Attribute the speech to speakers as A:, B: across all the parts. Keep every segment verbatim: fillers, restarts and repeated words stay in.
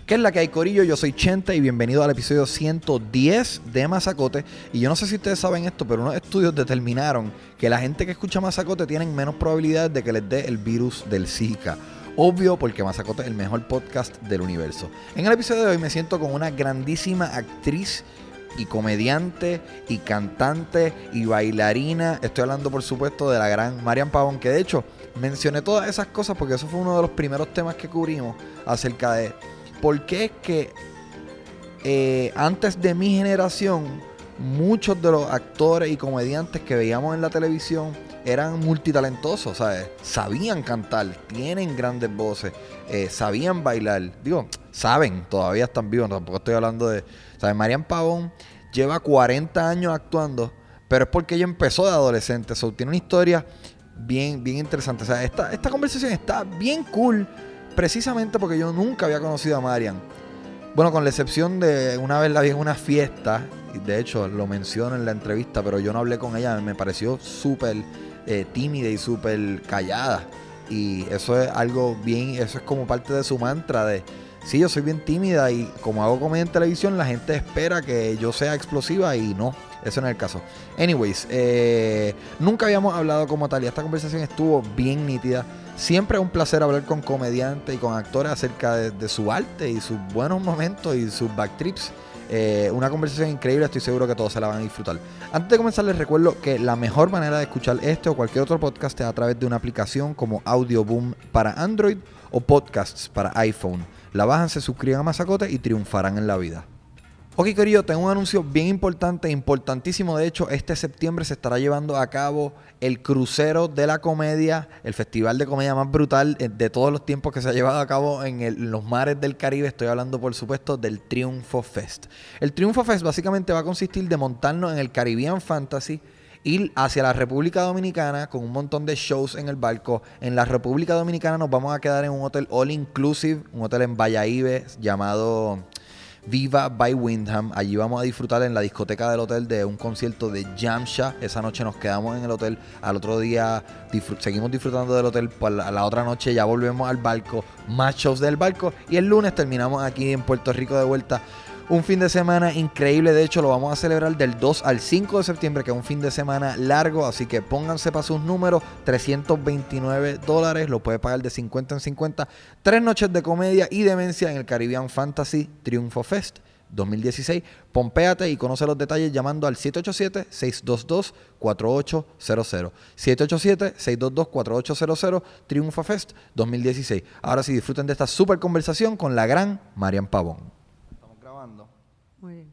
A: ¿Qué es la que hay, corillo? Yo soy Chente y bienvenido al episodio ciento diez de Mazacote. Y yo no sé si ustedes saben esto, pero unos estudios determinaron que la gente que escucha Mazacote tienen menos probabilidades de que les dé el virus del Zika. Obvio, porque Mazacote es el mejor podcast del universo. En el episodio de hoy me siento con una grandísima actriz y comediante y cantante y bailarina. Estoy hablando, por supuesto, de la gran Marian Pavón, que de hecho mencioné todas esas cosas porque eso fue uno de los primeros temas que cubrimos acerca de por qué es que eh, antes de mi generación muchos de los actores y comediantes que veíamos en la televisión eran multitalentosos, ¿sabes? Sabían cantar, tienen grandes voces, eh, sabían bailar. Digo, saben, todavía están vivos, tampoco estoy hablando de... ¿Sabes? Marian Pavón lleva cuarenta años actuando, pero es porque ella empezó de adolescente. So, tiene una historia bien, bien interesante. O sea, esta, esta conversación está bien cool, precisamente porque yo nunca había conocido a Marian. Bueno, con la excepción de una vez la vi en una fiesta, y de hecho lo menciono en la entrevista, pero yo no hablé con ella, me pareció súper eh, tímida y súper callada. Y eso es algo bien, eso es como parte de su mantra de, sí, yo soy bien tímida y como hago comedia en televisión, la gente espera que yo sea explosiva y no, eso no es el caso. Anyways, eh, nunca habíamos hablado como tal y esta conversación estuvo bien nítida. Siempre es un placer hablar con comediantes y con actores acerca de, de su arte y sus buenos momentos y sus backtrips. Eh, una conversación increíble, estoy seguro que todos se la van a disfrutar. Antes de comenzar les recuerdo que la mejor manera de escuchar este o cualquier otro podcast es a través de una aplicación como Audioboom para Android o Podcasts para iPhone. La bajan, se suscriban a Mazacote y triunfarán en la vida. Ok, querido, tengo un anuncio bien importante, importantísimo. De hecho, este septiembre se estará llevando a cabo el Crucero de la Comedia, el festival de comedia más brutal de todos los tiempos que se ha llevado a cabo en, el, en los mares del Caribe. Estoy hablando, por supuesto, del Triunfo Fest. El Triunfo Fest básicamente va a consistir de montarnos en el Caribbean Fantasy, ir hacia la República Dominicana con un montón de shows en el barco. En la República Dominicana nos vamos a quedar en un hotel all inclusive, un hotel en Bayahíbe llamado Viva by Wyndham. Allí vamos a disfrutar en la discoteca del hotel de un concierto de Jamsha. Esa noche nos quedamos en el hotel. Al otro día disfr- seguimos disfrutando del hotel. Por la, la otra noche ya volvemos al barco. Más shows del barco. Y el lunes terminamos aquí en Puerto Rico de vuelta. Un fin de semana increíble. De hecho, lo vamos a celebrar del dos al cinco de septiembre, que es un fin de semana largo. Así que pónganse para sus números. trescientos veintinueve dólares. Lo puede pagar de cincuenta en cincuenta. Tres noches de comedia y demencia en el Caribbean Fantasy Triunfo Fest dos mil dieciséis. Pompéate y conoce los detalles llamando al siete ocho siete, seis dos dos, cuatro ocho cero cero. siete ocho siete, seis dos dos, cuatro ocho cero cero. Triunfo Fest dos mil dieciséis. Ahora sí, disfruten de esta super conversación con la gran Marian Pavón. Grabando.
B: Muy bien.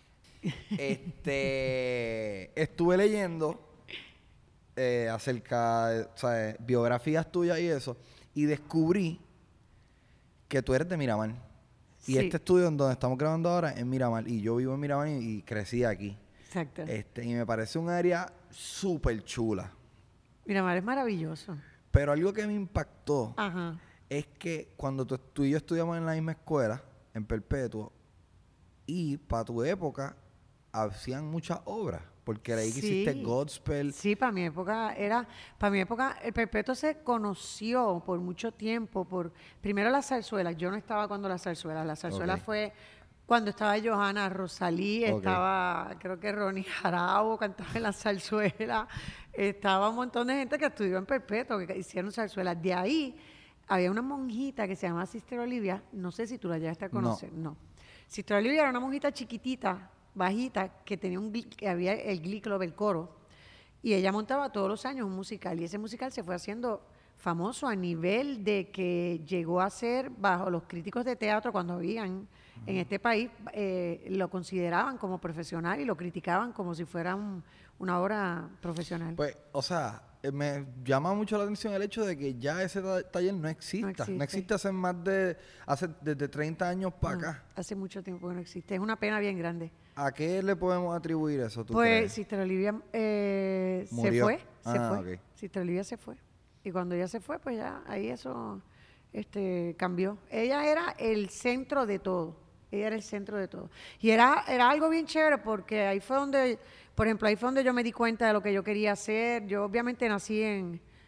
A: Este, estuve leyendo eh, acerca de, o sea, biografías tuyas y eso, y descubrí que tú eres de Miramar. Sí. Y este estudio en donde estamos grabando ahora es Miramar, y yo vivo en Miramar y, y crecí aquí.
B: Exacto.
A: Este, y me parece un área súper chula.
B: Miramar es maravilloso.
A: Pero algo que me impactó
B: Ajá.
A: es que cuando tú, tú y yo estudiamos en la misma escuela, en Perpetuo, y para tu época hacían muchas obras, porque ahí
B: Sí.
A: que hiciste Godspell.
B: Sí, para mi época era, para mi época el Perpetuo se conoció por mucho tiempo por primero las zarzuelas. Yo no estaba cuando las zarzuelas, la zarzuela
A: Okay.
B: fue cuando estaba Johanna Rosalí,
A: Okay.
B: estaba creo que Ronnie Jarabo cantaba en la zarzuela, estaba un montón de gente que estudió en Perpetuo, que hicieron zarzuelas. De ahí había una monjita que se llamaba Sister Olivia, no sé si tú la llegaste a conocer, no. no. Sister Olivia era una monjita chiquitita, bajita, que tenía un que había el Glee Club, el coro, y ella montaba todos los años un musical, y ese musical se fue haciendo famoso a nivel de que llegó a ser, bajo los críticos de teatro cuando habían uh-huh. en este país, eh, lo consideraban como profesional y lo criticaban como si fuera un, una obra profesional.
A: Pues, o sea, me llama mucho la atención el hecho de que ya ese taller no exista. No existe, no existe hace más de, hace desde treinta años para
B: no,
A: acá.
B: Hace mucho tiempo que no existe. Es una pena bien grande.
A: ¿A qué le podemos atribuir eso, tú
B: pues,
A: crees?
B: Pues Sister Olivia eh, se fue, se
A: ah,
B: fue.
A: Okay.
B: Sister Olivia se fue. Y cuando ella se fue, pues ya ahí eso este, cambió. Ella era el centro de todo. Ella era el centro de todo. Y era, era algo bien chévere porque ahí fue donde, por ejemplo, ahí fue donde yo me di cuenta de lo que yo quería hacer. Yo obviamente nací en,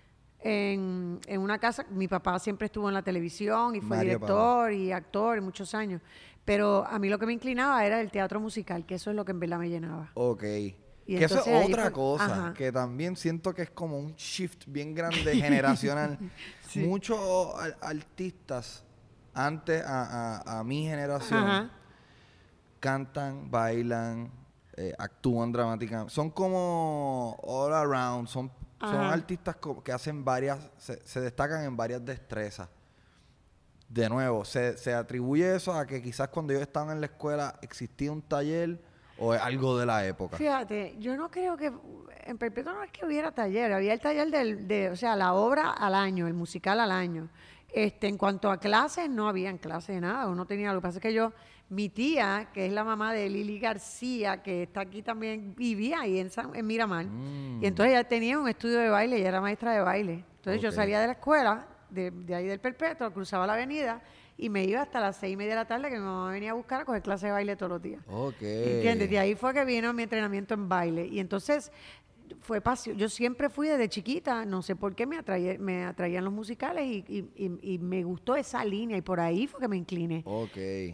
B: en, en una casa. Mi papá siempre estuvo en la televisión y fue
A: Mario
B: director y actor en muchos años. Pero a mí lo que me inclinaba era el teatro musical, que eso es lo que en verdad me llenaba.
A: Ok.
B: Y
A: Que eso
B: entonces
A: es
B: ahí
A: otra
B: fue-
A: cosa,
B: ajá.
A: que también siento que es como un shift bien grande generacional.
B: Sí.
A: Muchos al- artistas antes a, a- a mi generación
B: Ajá.
A: cantan, bailan, eh, actúan dramáticamente. Son como all around, son, son
B: Ajá.
A: artistas co- que hacen varias, se, se destacan en varias destrezas. De nuevo, se, se atribuye eso a que quizás cuando ellos estaban en la escuela existía un taller o es algo de la época.
B: Fíjate, yo no creo que en Perpetuo no es que hubiera taller, había el taller del, de, o sea, la obra al año, el musical al año. Este, en cuanto a clases, no habían clases de nada, uno tenía, lo que pasa es que yo, mi tía, que es la mamá de Lili García, que está aquí también, vivía ahí en, San- en Miramar,
A: Mm,
B: y entonces ella tenía un estudio de baile, ella era maestra de baile. Entonces yo
A: Ok.
B: salía de la escuela, de, de ahí del Perpetuo, cruzaba la avenida, y me iba hasta las seis y media de la tarde, que mi mamá venía a buscar a coger clases de baile todos los días.
A: Ok.
B: ¿Entiendes? De ahí fue que vino mi entrenamiento en baile. Y entonces fue pasión. Yo siempre fui desde chiquita, no sé por qué me, atraía- me atraían los musicales y, y- y- y me gustó esa línea y por ahí fue que me incliné.
A: Ok.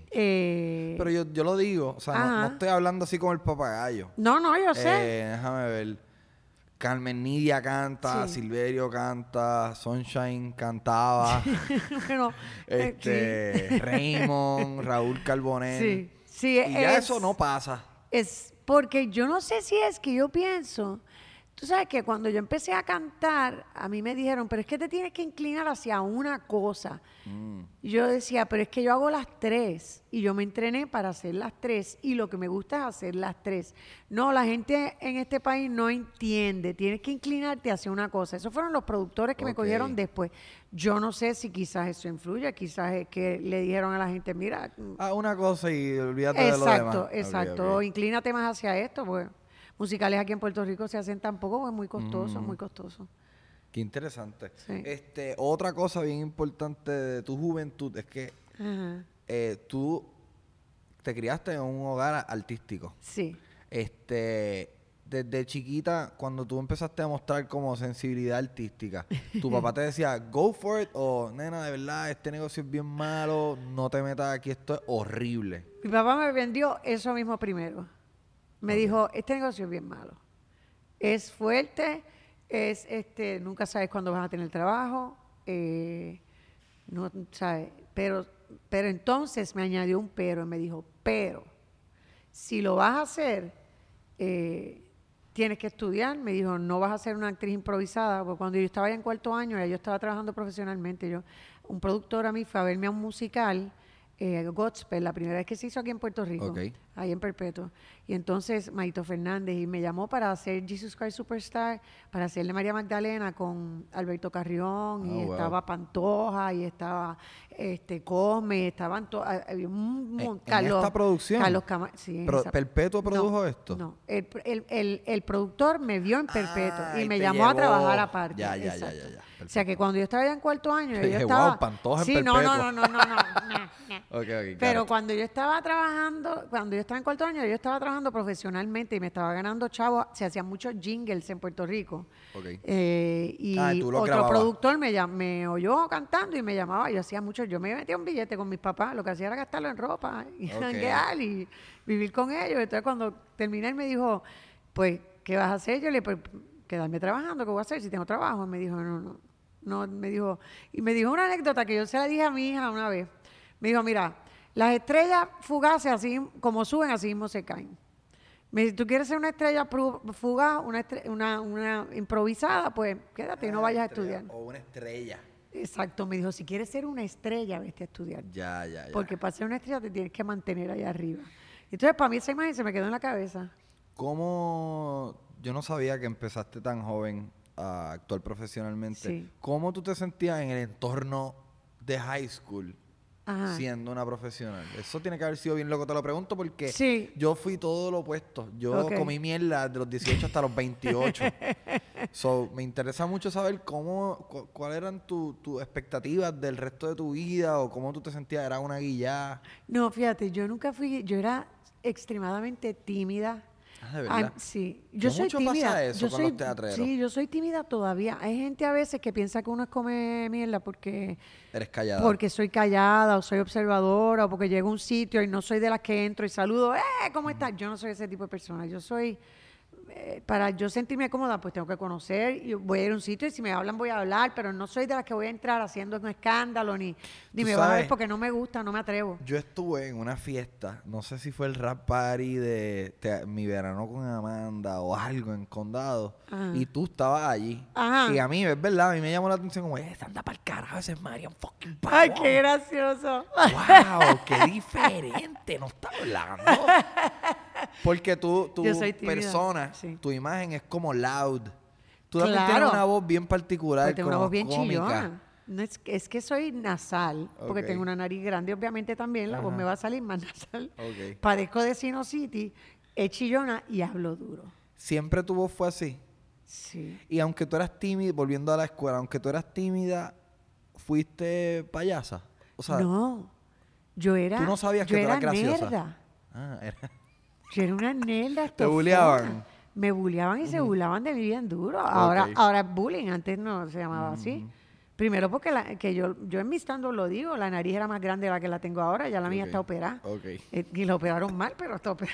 B: Eh,
A: Pero yo, yo lo digo, o sea, no, no
B: ajá.
A: estoy hablando así como el papagayo.
B: No, no, yo sé.
A: Eh, déjame ver. Carmen Nidia canta,
B: Sí.
A: Silverio canta, Sunshine cantaba,
B: Bueno, eh,
A: este, Raymond, Raúl Carbonell.
B: sí. Sí,
A: Y ya
B: es-
A: eso no pasa.
B: Es porque yo no sé si es que yo pienso, tú sabes que cuando yo empecé a cantar, a mí me dijeron, pero es que te tienes que inclinar hacia una cosa.
A: Mm,
B: Y yo decía, pero es que yo hago las tres y yo me entrené para hacer las tres y lo que me gusta es hacer las tres. No, la gente en este país no entiende, tienes que inclinarte hacia una cosa. Esos fueron los productores que me
A: Ok.
B: cogieron después. Yo no sé si quizás eso influye, quizás es que le dijeron a la gente, mira,
A: Ah, una cosa y olvídate de lo demás.
B: exacto,
A: Ok,
B: exacto.
A: ok.
B: Inclínate más hacia esto, pues musicales aquí en Puerto Rico se hacen tampoco, es muy costoso,
A: Mm.
B: muy costoso.
A: Qué interesante.
B: Sí.
A: Este, otra cosa bien importante de tu juventud es que
B: Ajá.
A: eh, tú te criaste en un hogar artístico.
B: Sí.
A: Este, desde chiquita, cuando tú empezaste a mostrar como sensibilidad artística, ¿tu papá te decía, go for it? O, nena, de verdad, este negocio es bien malo, no te metas aquí, esto es horrible.
B: Mi papá me vendió eso mismo primero. Me
A: Ok.
B: dijo, este negocio es bien malo. Es fuerte, es este, nunca sabes cuándo vas a tener trabajo, eh, no sabes, pero, pero entonces me añadió un pero y me dijo, pero si lo vas a hacer, eh, tienes que estudiar. Me dijo, no vas a ser una actriz improvisada, porque cuando yo estaba ya en cuarto año, ya yo estaba trabajando profesionalmente. Yo, un productor a mí fue a verme a un musical, eh, Godspell, la primera vez que se hizo aquí en Puerto Rico,
A: Ok.
B: ahí en Perpetuo. Y entonces Maito Fernández y me llamó para hacer Jesus Christ Superstar, para hacerle María Magdalena con Alberto Carrión, y
A: Oh, wow.
B: estaba Pantoja, y estaba este Cosme, estaban to- ah, había un
A: ¿En-
B: mon-
A: en
B: Carlos,
A: esta producción?
B: Cama- Cama- sí, en
A: Pro-
B: esa-
A: ¿Perpetuo
B: no,
A: produjo esto?
B: No, el, el, el, el productor me vio en Perpetuo
A: Ah,
B: y
A: y
B: me
A: te
B: llamó a
A: llevó.
B: trabajar aparte.
A: Ya, ya, ya,
B: exacto.
A: ya, ya.
B: O sea que cuando yo estaba ya en cuarto año,
A: Te
B: yo
A: dije,
B: estaba...
A: wow, Pantoja en
B: sí, no, no,
A: Perpetuo.
B: no, no, no, no, no, no.
A: Ok, ok,
B: Pero
A: got it.
B: cuando yo estaba trabajando, cuando yo estaba en cuarto año, yo estaba trabajando profesionalmente y me estaba ganando chavo. Se hacían muchos jingles en Puerto Rico.
A: Ok.
B: Eh, y
A: Ah, y tú los
B: otro
A: grababas.
B: productor me, llam- me oyó cantando y me llamaba. Yo hacía mucho, yo me metía un billete con mis papás, lo que hacía era gastarlo en ropa y
A: Ok.
B: janguear y vivir con ellos. Entonces cuando terminé, él me dijo, pues, ¿qué vas a hacer? Yo le dije, pues, quedarme trabajando, ¿qué voy a hacer si tengo trabajo? Y me dijo, no, no, no, me dijo, y me dijo una anécdota que yo se la dije a mi hija una vez. Me dijo, mira, las estrellas fugaces, así como suben, así mismo se caen. Me dice, ¿tú quieres ser una estrella pru- fugaz, una, estre- una, una improvisada? Pues quédate y no
A: Ah,
B: vayas a
A: estrella,
B: estudiar.
A: O una estrella.
B: Exacto, me dijo, si quieres ser una estrella, vete a estudiar.
A: Ya, ya, ya.
B: Porque para ser una estrella te tienes que mantener allá arriba. Entonces, para mí esa imagen se me quedó en la cabeza.
A: ¿Cómo? Yo no sabía que empezaste tan joven a actuar profesionalmente.
B: Sí.
A: ¿Cómo tú te sentías en el entorno de high school
B: Ajá.
A: siendo una profesional? Eso tiene que haber sido bien loco. Te lo pregunto porque
B: Sí.
A: yo fui todo lo opuesto. Yo
B: Ok.
A: comí mierda de los dieciocho hasta los veintiocho. So, me interesa mucho saber cómo, cu- cuáles eran tu- tus expectativas del resto de tu vida o cómo tú te sentías. ¿Era una guillada?
B: No, fíjate, yo nunca fui, yo era extremadamente tímida.
A: Ah, ¿de verdad?
B: Ay, sí, yo
A: ¿Qué
B: soy
A: mucho
B: tímida.
A: pasa eso
B: yo
A: con
B: soy,
A: los teatreros?
B: Sí, yo soy tímida todavía. Hay gente a veces que piensa que uno es come mierda porque,
A: Eres callada.
B: porque soy callada o soy observadora o porque llego a un sitio y no soy de las que entro y saludo, ¡eh! ¿Cómo estás? Yo no soy ese tipo de persona. Yo soy, eh, para yo sentirme cómoda, pues tengo que conocer y voy a ir a un sitio y si me hablan voy a hablar, pero no soy de las que voy a entrar haciendo un escándalo ni, ni
A: Tú
B: me van a ver
A: sabes,
B: porque no me gusta, no me atrevo.
A: yo estuve en una fiesta, no sé si fue el rap party de te- Mi Verano con Amanda o algo en Condado,
B: Ajá.
A: y tú estabas allí.
B: Ajá.
A: Y a mí, es verdad, a mí me llamó la atención como, eh, anda para el carajo, ese es Marian fucking Pavón.
B: Ay, qué gracioso.
A: ¡Wow! ¡Qué diferente! No está hablando. Porque tú, tu
B: Yo soy tímida,
A: persona,
B: sí.
A: tu imagen es como loud. Tú también
B: Claro.
A: tienes una voz bien particular,
B: Porque tengo una
A: como
B: voz bien
A: cómica.
B: chillona. No es, que- es que soy nasal, porque
A: Ok.
B: tengo una nariz grande, obviamente también la voz
A: Ajá.
B: me va a salir más nasal.
A: Ok.
B: Padezco de sinusitis, es chillona y hablo duro.
A: Siempre tu voz fue así.
B: Sí.
A: Y aunque tú eras tímida, volviendo a la escuela, aunque tú eras tímida, fuiste payasa. O sea,
B: no, yo era,
A: tú no sabías
B: yo
A: que tú
B: era
A: eras graciosa.
B: nerda.
A: Ah, era.
B: Yo era una nerda.
A: ¿Te
B: estofona.
A: bulleaban?
B: Me bulleaban y se burlaban de mí bien duro. Ahora,
A: Ok.
B: ahora es bullying, antes no se llamaba así. Primero porque la- que yo, yo en mi stand lo digo, la nariz era más grande de la que la tengo ahora, ya la mía
A: Ok.
B: está operada.
A: Ok.
B: Eh, y la operaron mal, pero está operada.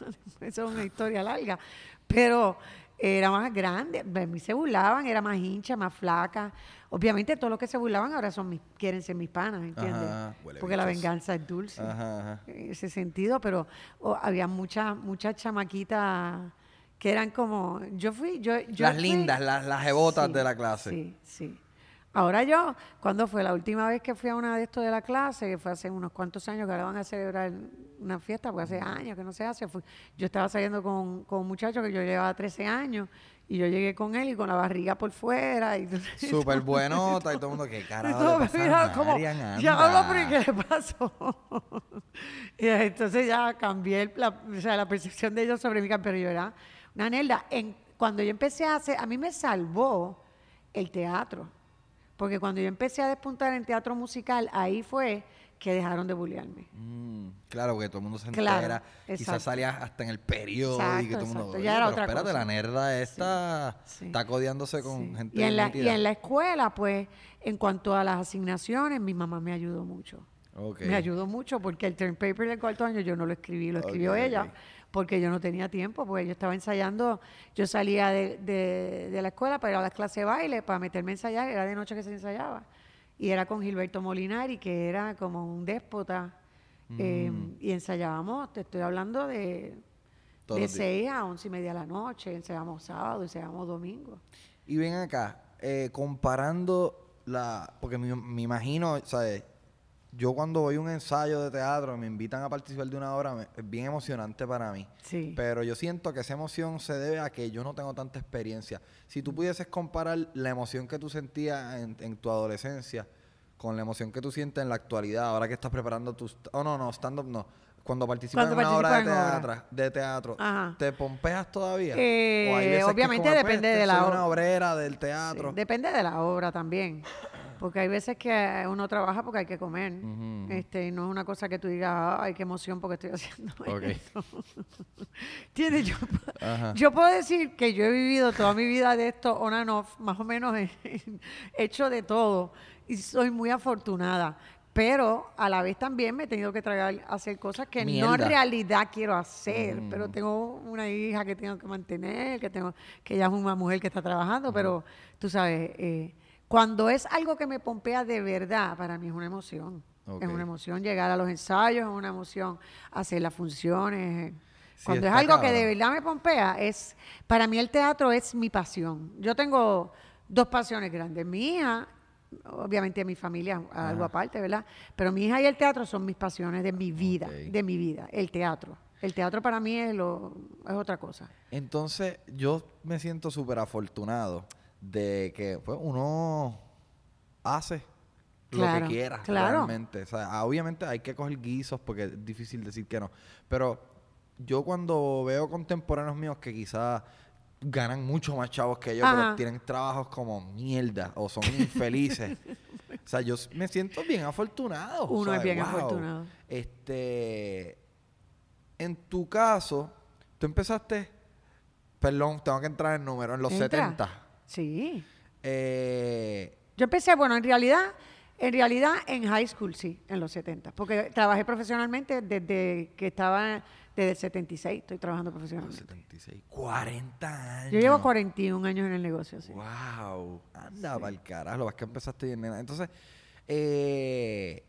B: Eso es una historia larga. Pero era más grande, de mí se burlaban, era más hincha, más flaca. Obviamente todos los que se burlaban ahora son mis, quieren ser mis panas, ¿entiendes?
A: Ajá, huele
B: Porque la
A: bichos.
B: venganza es dulce.
A: Ajá, ajá.
B: En ese sentido, pero oh, había muchas muchas chamaquitas que eran como, yo fui, yo, yo
A: Las
B: fui-
A: lindas, las, las jebotas
B: Sí,
A: de la clase.
B: Sí, sí. Ahora yo, ¿cuándo fue la última vez que fui a una de estos de la clase? Que fue hace unos cuantos años, que ahora van a celebrar una fiesta, porque hace años que no se hace. Fui- yo estaba saliendo con, con un muchacho que yo llevaba trece años, y yo llegué con él y con la barriga por fuera. Y,
A: Súper buenota y todo el mundo, ¿qué carajo
B: todo
A: le
B: me
A: pasa
B: miraba
A: a
B: como,
A: Marian?
B: ya
A: Anda.
B: hablo, pero ¿y qué le pasó? Y entonces ya cambié el- la, o sea, la percepción de ellos sobre mí, pero yo era una nerda. En, cuando yo empecé a hacer, a mí me salvó el teatro, porque cuando yo empecé a despuntar en teatro musical, ahí fue que dejaron de bullearme.
A: Mm, claro, porque todo el mundo se
B: Claro,
A: entera.
B: exacto.
A: Quizás salías hasta en el periódico y que todo el mundo...
B: Exacto,
A: "Oye,
B: ya era
A: pero
B: otra
A: espérate,
B: cosa".
A: la nerda esta
B: sí.
A: está codeándose con
B: Sí.
A: gente
B: Y en, la, y
A: nítida.
B: en la escuela, pues, en cuanto a las asignaciones, mi mamá me ayudó mucho.
A: Ok.
B: Me ayudó mucho porque el term paper del cuarto año yo no lo escribí, lo escribió
A: Ok,
B: ella,
A: ok.
B: porque yo no tenía tiempo, porque yo estaba ensayando, yo salía de, de- de la escuela para ir a las clases de baile, para meterme a ensayar, era de noche que se ensayaba, y era con Gilberto Molinari, que era como un déspota, eh,
A: Mm.
B: y ensayábamos, te estoy hablando de,
A: Todos
B: de
A: los días.
B: seis a once y media de la noche, ensayábamos sábado, ensayábamos domingo.
A: Y ven acá, eh, comparando la... Porque me, me imagino, ¿sabes? Yo cuando voy a un ensayo de teatro, me invitan a participar de una obra, me- es bien emocionante para mí.
B: Sí.
A: Pero yo siento que esa emoción se debe a que yo no tengo tanta experiencia. Si tú pudieses comparar la emoción que tú sentías en, en tu adolescencia con la emoción que tú sientes en la actualidad, ahora que estás preparando tus... Oh, no, no, stand-up no. Cuando participas
B: Cuando
A: en una obra de
B: participo en obra.
A: teatro, de teatro
B: Ajá.
A: ¿te pompeas todavía?
B: Eh,
A: ¿O hay veces que es
B: obviamente
A: como, pues,
B: depende
A: este,
B: de la
A: soy
B: o-
A: una obrera del teatro?
B: Sí, depende de la obra también. Porque hay veces que uno trabaja porque hay que comer.
A: Ujú.
B: Este, y no es una cosa que tú digas, ay, qué emoción porque estoy haciendo
A: Ok.
B: esto. ¿Entiendes? Yo,
A: Ajá.
B: yo puedo decir que yo he vivido toda mi vida de esto on and off, más o menos he hecho de todo. Y soy muy afortunada. Pero a la vez también me he tenido que tragar a hacer cosas que no en
A: Mierda.
B: realidad quiero hacer.
A: Mm.
B: Pero tengo una hija que tengo que mantener, que tengo que ella es una mujer que está trabajando, pero tú sabes, eh, cuando es algo que me pompea de verdad, para mí es una emoción.
A: Ok.
B: Es una emoción llegar a los ensayos, es una emoción hacer las funciones.
A: Sí,
B: Cuando es
A: está
B: algo que de
A: cabrón.
B: verdad me pompea, es para mí el teatro es mi pasión. Yo tengo dos pasiones grandes. Mi hija, obviamente mi familia, algo
A: Ajá.
B: aparte, ¿verdad? Pero mi hija y el teatro son mis pasiones de mi vida,
A: Ok.
B: de mi vida, el teatro. El teatro para mí es, lo, es otra cosa.
A: Entonces, yo me siento súper afortunado de que pues, uno hace lo
B: Claro,
A: que quiera
B: claro.
A: realmente. O sea, ah, obviamente hay que coger guisos porque es difícil decir que no. Pero yo cuando veo contemporáneos míos que quizás ganan mucho más chavos que yo, pero
B: Ajá.
A: tienen trabajos como mierda o son infelices. O sea, yo me siento bien afortunado.
B: Uno es
A: ¿sabes?
B: bien
A: Wow.
B: afortunado.
A: Este, en tu caso, Tú empezaste, perdón, tengo que entrar en número, en los
B: Entra.
A: setenta.
B: Sí.
A: Eh,
B: Yo empecé, bueno, en realidad, en realidad en high school, sí, en los setenta. Porque trabajé profesionalmente desde que estaba, desde el setenta y seis, estoy trabajando profesionalmente.
A: setenta y seis, cuarenta años.
B: Yo llevo cuarenta y un años en el negocio, sí.
A: Wow, anda
B: Sí.
A: para el carajo, lo vas que empezaste bien, nena. Entonces, eh,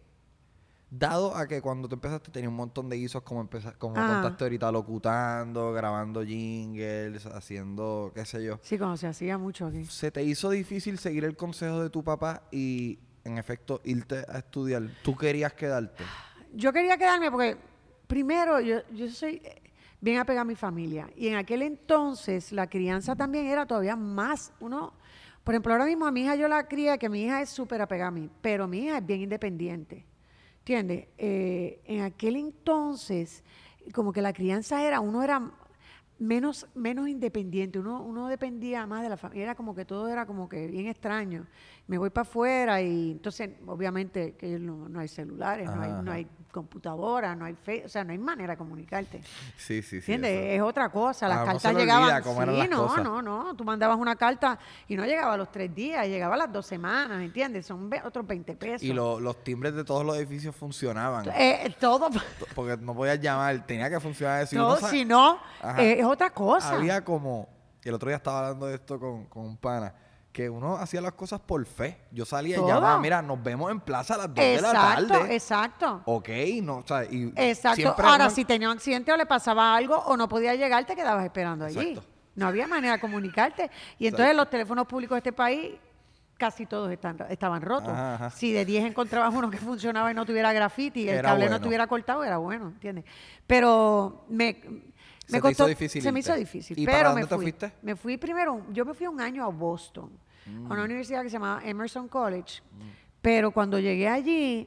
A: dado a que cuando tú empezaste tenía un montón de guisos, como empeza- como
B: Ajá.
A: contaste ahorita, locutando, grabando jingles, haciendo, qué sé yo.
B: Sí, como se hacía mucho aquí.
A: ¿Se te hizo difícil seguir el consejo de tu papá y, en efecto, irte a estudiar? ¿Tú querías quedarte?
B: Yo quería quedarme porque, primero, yo, yo soy bien apegada a mi familia. Y en aquel entonces la crianza también era todavía más. Uno, por ejemplo, ahora mismo a mi hija yo la cría, que mi hija es súper apegada a mí, pero mi hija es bien independiente. ¿Entiendes? Eh, en aquel entonces, como que la crianza era, uno era menos, menos independiente, uno, uno dependía más de la familia, era como que todo era como que bien extraño. Me voy para afuera y entonces, obviamente, que no, no hay celulares, no hay,
A: Ajá,
B: no
A: ajá.
B: hay computadora, no hay fe, o sea, no hay manera de comunicarte.
A: Sí, sí, sí.
B: ¿Entiendes?
A: eso.
B: Es otra cosa. Las
A: A uno se
B: cartas
A: le olvida
B: llegaban.
A: cómo eran
B: Sí,
A: las
B: no,
A: cosas.
B: no, no. Tú mandabas una carta y no llegaba a los tres días, llegaba a las dos semanas, ¿entiendes? Son ve- otros veinte pesos.
A: Y lo- los timbres de todos los edificios funcionaban.
B: Eh, todo,
A: Porque no podías llamar, tenía que funcionar eso. Y
B: todo
A: uno sa-
B: si no,
A: Ajá.
B: eh, es otra cosa.
A: Había como, y el otro día estaba hablando de esto con, con un pana, que uno hacía las cosas por fe. Yo salía y
B: Todo.
A: llamaba, mira, nos vemos en plaza a las dos de la
B: Exacto,
A: tarde.
B: exacto.
A: Ok, no, o sea, y
B: Exacto.
A: siempre
B: Ahora,
A: uno-
B: si tenía un accidente o le pasaba algo o no podía llegar, te quedabas esperando allí.
A: Exacto.
B: No había manera de comunicarte. Y entonces los teléfonos públicos de este país casi todos están, estaban rotos.
A: Ajá, ajá.
B: Si de diez encontrabas uno que funcionaba y no tuviera graffiti y el
A: Era
B: cable no
A: bueno.
B: estuviera cortado, era bueno, ¿entiendes? Pero me,
A: Se
B: me
A: te
B: costó,
A: hizo difícil
B: se me
A: irte.
B: hizo difícil.
A: ¿Y
B: pero
A: para
B: me
A: dónde te
B: fui.
A: fuiste?
B: Me fui primero, yo me fui un año a Boston, a una universidad que se llamaba Emerson College. Pero cuando llegué allí,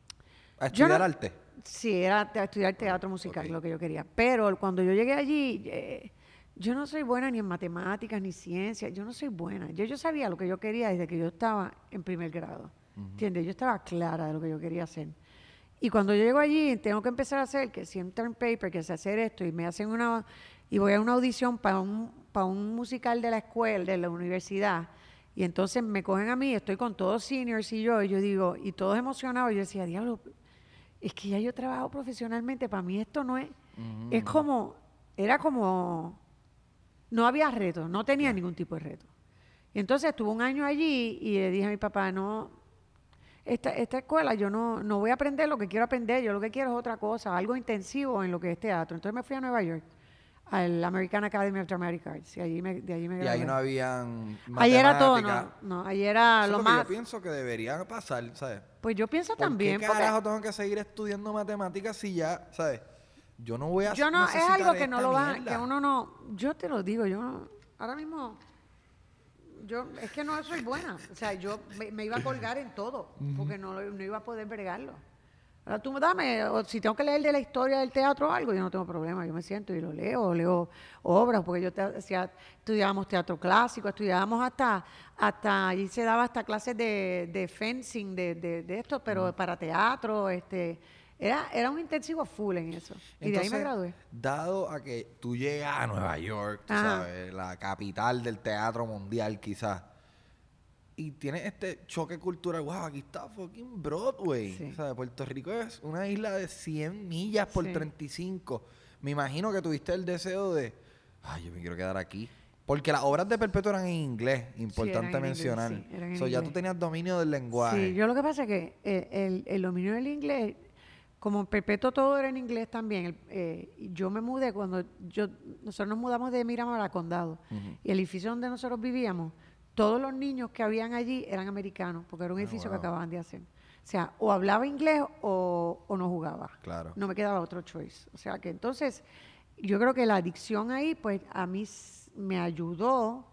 A: A
B: yo
A: estudiar
B: no-
A: arte.
B: sí, era te- estudiar teatro musical,
A: Ok.
B: lo que yo quería. Pero cuando yo llegué allí, eh, yo no soy buena ni en matemáticas ni ciencias. Yo no soy buena. Yo, yo sabía lo que yo quería desde que yo estaba en primer grado. ¿Entiendes? Yo estaba clara de lo que yo quería hacer. Y cuando yo llego allí, tengo que empezar a hacer que si un term paper, que sé hacer esto, y me hacen una, y voy a una audición para un, para un musical de la escuela, de la universidad, y entonces me cogen a mí, estoy con todos seniors y yo, y yo digo, y todos emocionados, yo decía, diablo, es que ya yo trabajo profesionalmente, para mí esto no es, es como, era como, no había reto, no tenía ningún tipo de reto. Y entonces estuve un año allí y le dije a mi papá, no, esta, esta escuela yo no, no voy a aprender lo que quiero aprender, yo lo que quiero es otra cosa, algo intensivo en lo que es teatro. Entonces me fui a Nueva York, al American Academy of Dramatic Arts, y allí me, de allí me
A: Y
B: gradué.
A: ahí no habían
B: Ahí era todo,
A: matemática.
B: no, no, ahí era
A: Eso
B: lo
A: es lo que
B: más,
A: yo pienso que debería pasar, ¿sabes?
B: pues yo pienso
A: ¿Por
B: también,
A: qué
B: porque
A: carajo tengo que seguir estudiando matemáticas si ya, ¿sabes? Yo no voy a
B: yo no, es
A: necesitar
B: algo que no
A: esta
B: lo va,
A: mierda.
B: que uno no, yo te lo digo, yo no, ahora mismo, yo, es que no soy buena, o sea, yo me, me iba a colgar en todo, porque no, lo- no iba a poder bregarlo. Ahora tú dame, o si tengo que leer de la historia del teatro o algo, yo no tengo problema, yo me siento y lo leo, o leo obras, porque yo te, hacía, estudiábamos teatro clásico, estudiábamos hasta, hasta, allí se daba hasta clases de, de fencing, de, de, de esto, pero para teatro, este, era, era un intensivo full en eso. Y de ahí me
A: Entonces,
B: gradué.
A: dado a que tú llegas a Nueva York, tú
B: Ajá.
A: sabes, la capital del teatro mundial quizás, y tienes este choque cultural, wow, aquí está fucking Broadway.
B: Sí.
A: O sea, Puerto Rico es una isla de cien millas por
B: Sí.
A: treinta y cinco. Me imagino que tuviste el deseo de, ay, yo me quiero quedar aquí. Porque las obras de Perpetuo eran en inglés, importante
B: eran en inglés,
A: mencionar.
B: sí, eran en
A: So, ya tú
B: inglés.
A: tenías dominio del lenguaje.
B: Sí, yo lo que pasa es que eh, el, el dominio del inglés, como Perpetuo todo era en inglés también, el- eh, yo me mudé cuando yo, nosotros nos mudamos de Miramar a Condado,
A: Ujú.
B: y el edificio donde nosotros vivíamos, todos los niños que habían allí eran americanos, porque era un
A: Ah,
B: edificio
A: wow.
B: que acababan de hacer. O sea, o hablaba inglés o, o no jugaba.
A: Claro.
B: No me quedaba otro choice. O sea que entonces, yo creo que la adicción ahí, pues a mí s- me ayudó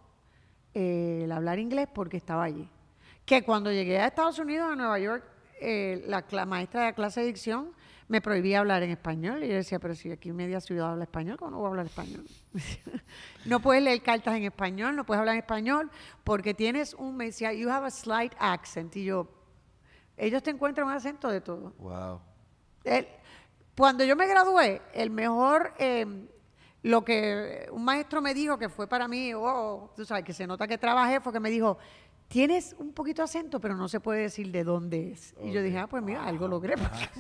B: eh, el hablar inglés porque estaba allí. Que cuando llegué a Estados Unidos, a Nueva York, eh, la cla- maestra de la clase de dicción me prohibía hablar en español. Y yo decía, pero si aquí en media ciudad habla español, ¿cómo no voy a hablar español? No puedes leer cartas en español, no puedes hablar en español, porque tienes un, me decía, you have a slight accent. Y yo, ellos te encuentran un acento de todo.
A: Wow.
B: El- cuando yo me gradué, el mejor, eh, lo que un maestro me dijo que fue para mí, oh, tú sabes, que se nota que trabajé, fue que me dijo, tienes un poquito de acento, pero no se puede decir de dónde es. Okay. Y yo dije, ah, pues mira, wow. algo logré.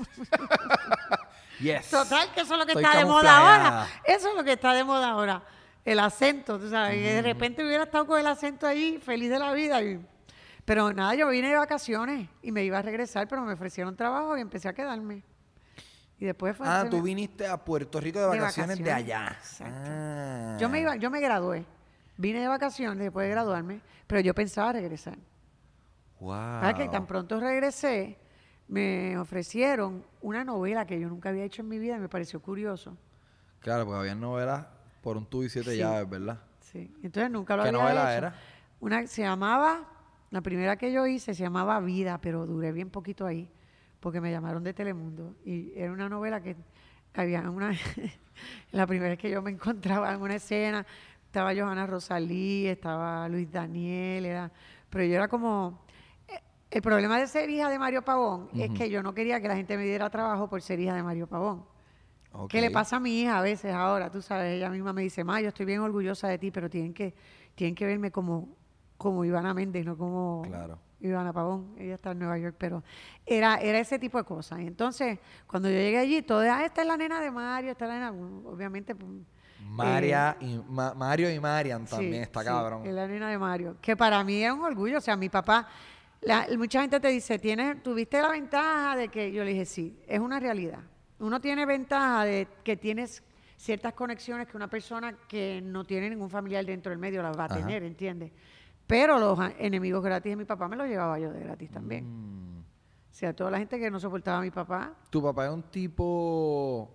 A: Yes.
B: Total, que eso es lo que
A: Estoy
B: está de moda ahora. Eso es lo que está de moda ahora. El acento, tú sabes. Mm. Y de repente hubiera estado con el acento ahí, feliz de la vida. Y... Pero nada, yo vine de vacaciones y me iba a regresar, pero me ofrecieron trabajo y empecé a quedarme. Y después fue...
A: Ah, tú
B: me...
A: viniste a Puerto Rico de vacaciones de, vacaciones, de allá.
B: Exacto.
A: Ah.
B: Yo me iba, yo me gradué. Vine de vacaciones después de graduarme, pero yo pensaba regresar.
A: Wow.
B: Para que tan pronto regresé, me ofrecieron una novela que yo nunca había hecho en mi vida y me pareció curioso.
A: Claro, porque había novelas por un tubo y siete sí. llaves, ¿verdad?
B: Sí. Entonces nunca lo
A: ¿Qué
B: había
A: novela
B: hecho.
A: era?
B: Una se llamaba, la primera que yo hice se llamaba Vida, pero duré bien poquito ahí, porque me llamaron de Telemundo. Y era una novela que había una... la primera vez que yo me encontraba en una escena, estaba Johanna Rosalí, estaba Luis Daniel, era, pero yo era como... El problema de ser hija de Mario Pavón uh-huh. es que yo no quería que la gente me diera trabajo por ser hija de Mario Pavón. Okay. ¿Qué le pasa a mi hija a veces ahora? Tú sabes, ella misma me dice, ma, yo estoy bien orgullosa de ti, pero tienen que, tienen que verme como, como Ivana Méndez, no como
A: claro.
B: Ivana Pavón. Ella está en Nueva York, pero era, era ese tipo de cosas. Y entonces, cuando yo llegué allí, todo ah, esta es la nena de Mario, esta es la nena, obviamente...
A: Maria eh, y Ma- Mario y Marian también,
B: sí,
A: está
B: sí,
A: cabrón.
B: Es la nena de Mario, que para mí es un orgullo, o sea, mi papá... La, mucha gente te dice, ¿tienes, ¿tuviste la ventaja de que? Yo le dije, sí, es una realidad. Uno tiene ventaja de que tienes ciertas conexiones que una persona que no tiene ningún familiar dentro del medio las va a Ajá. tener, ¿entiendes? Pero los enemigos gratis de mi papá me los llevaba yo de gratis también. Mm. O sea, toda la gente que no soportaba a mi papá.
A: ¿Tu papá es un tipo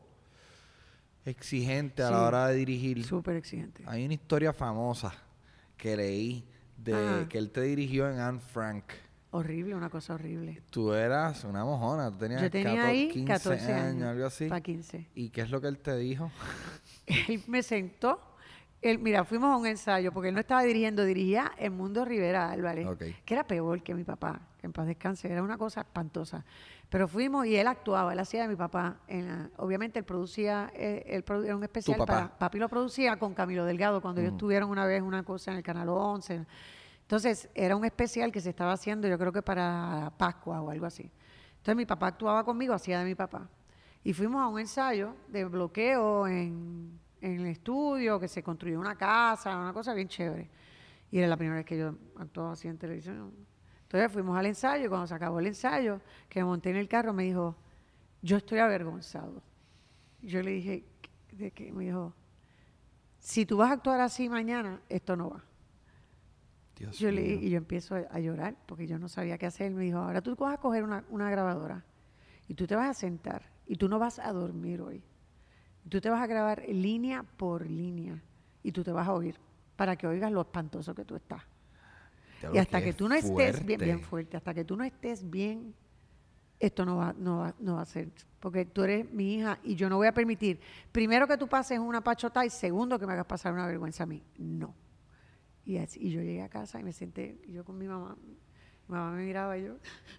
A: exigente a
B: sí,
A: la hora de dirigir?
B: Súper exigente.
A: Hay una historia famosa que leí de Ajá. que él te dirigió en Anne Frank.
B: Horrible, una cosa horrible.
A: Tú eras una mojona, tú tenías
B: Yo tenía
A: catorce,
B: ahí
A: quince
B: catorce años,
A: años, algo así.
B: Para quince.
A: ¿Y qué es lo que él te dijo?
B: Él me sentó, él, mira, fuimos a un ensayo, porque él no estaba dirigiendo, dirigía El Mundo Rivera Álvarez, okay. que era peor que mi papá, que en paz descanse, era una cosa espantosa. Pero fuimos y él actuaba, él hacía de mi papá. En la, obviamente él producía, él, él produ, era un especial para, papi lo producía con Camilo Delgado, cuando mm. ellos tuvieron una vez una cosa en el Canal once. Entonces, era un especial que se estaba haciendo, yo creo que para Pascua o algo así. Entonces, mi papá actuaba conmigo, hacía de mi papá. Y fuimos a un ensayo de bloqueo en, en el estudio, que se construyó una casa, una cosa bien chévere. Y era la primera vez que yo actuaba así en televisión. Entonces, fuimos al ensayo, y cuando se acabó el ensayo, que me monté en el carro, me dijo, yo estoy avergonzado. Y yo le dije, ¿de qué? Me dijo, si tú vas a actuar así mañana, esto no va. Dios yo le, y yo empiezo a, a llorar porque yo no sabía qué hacer. Él me dijo, ahora tú vas a coger una, una grabadora y tú te vas a sentar y tú no vas a dormir hoy. Tú te vas a grabar línea por línea y tú te vas a oír para que oigas lo espantoso que tú estás. Y hasta que, que tú no fuerte. estés bien, bien fuerte, hasta que tú no estés bien, esto no va, no, va, no va a ser. Porque tú eres mi hija y yo no voy a permitir, primero, que tú pases una pachota y segundo, que me hagas pasar una vergüenza a mí. No. Y, así, y yo llegué a casa y me senté, y yo con mi mamá, mi mamá me miraba y yo,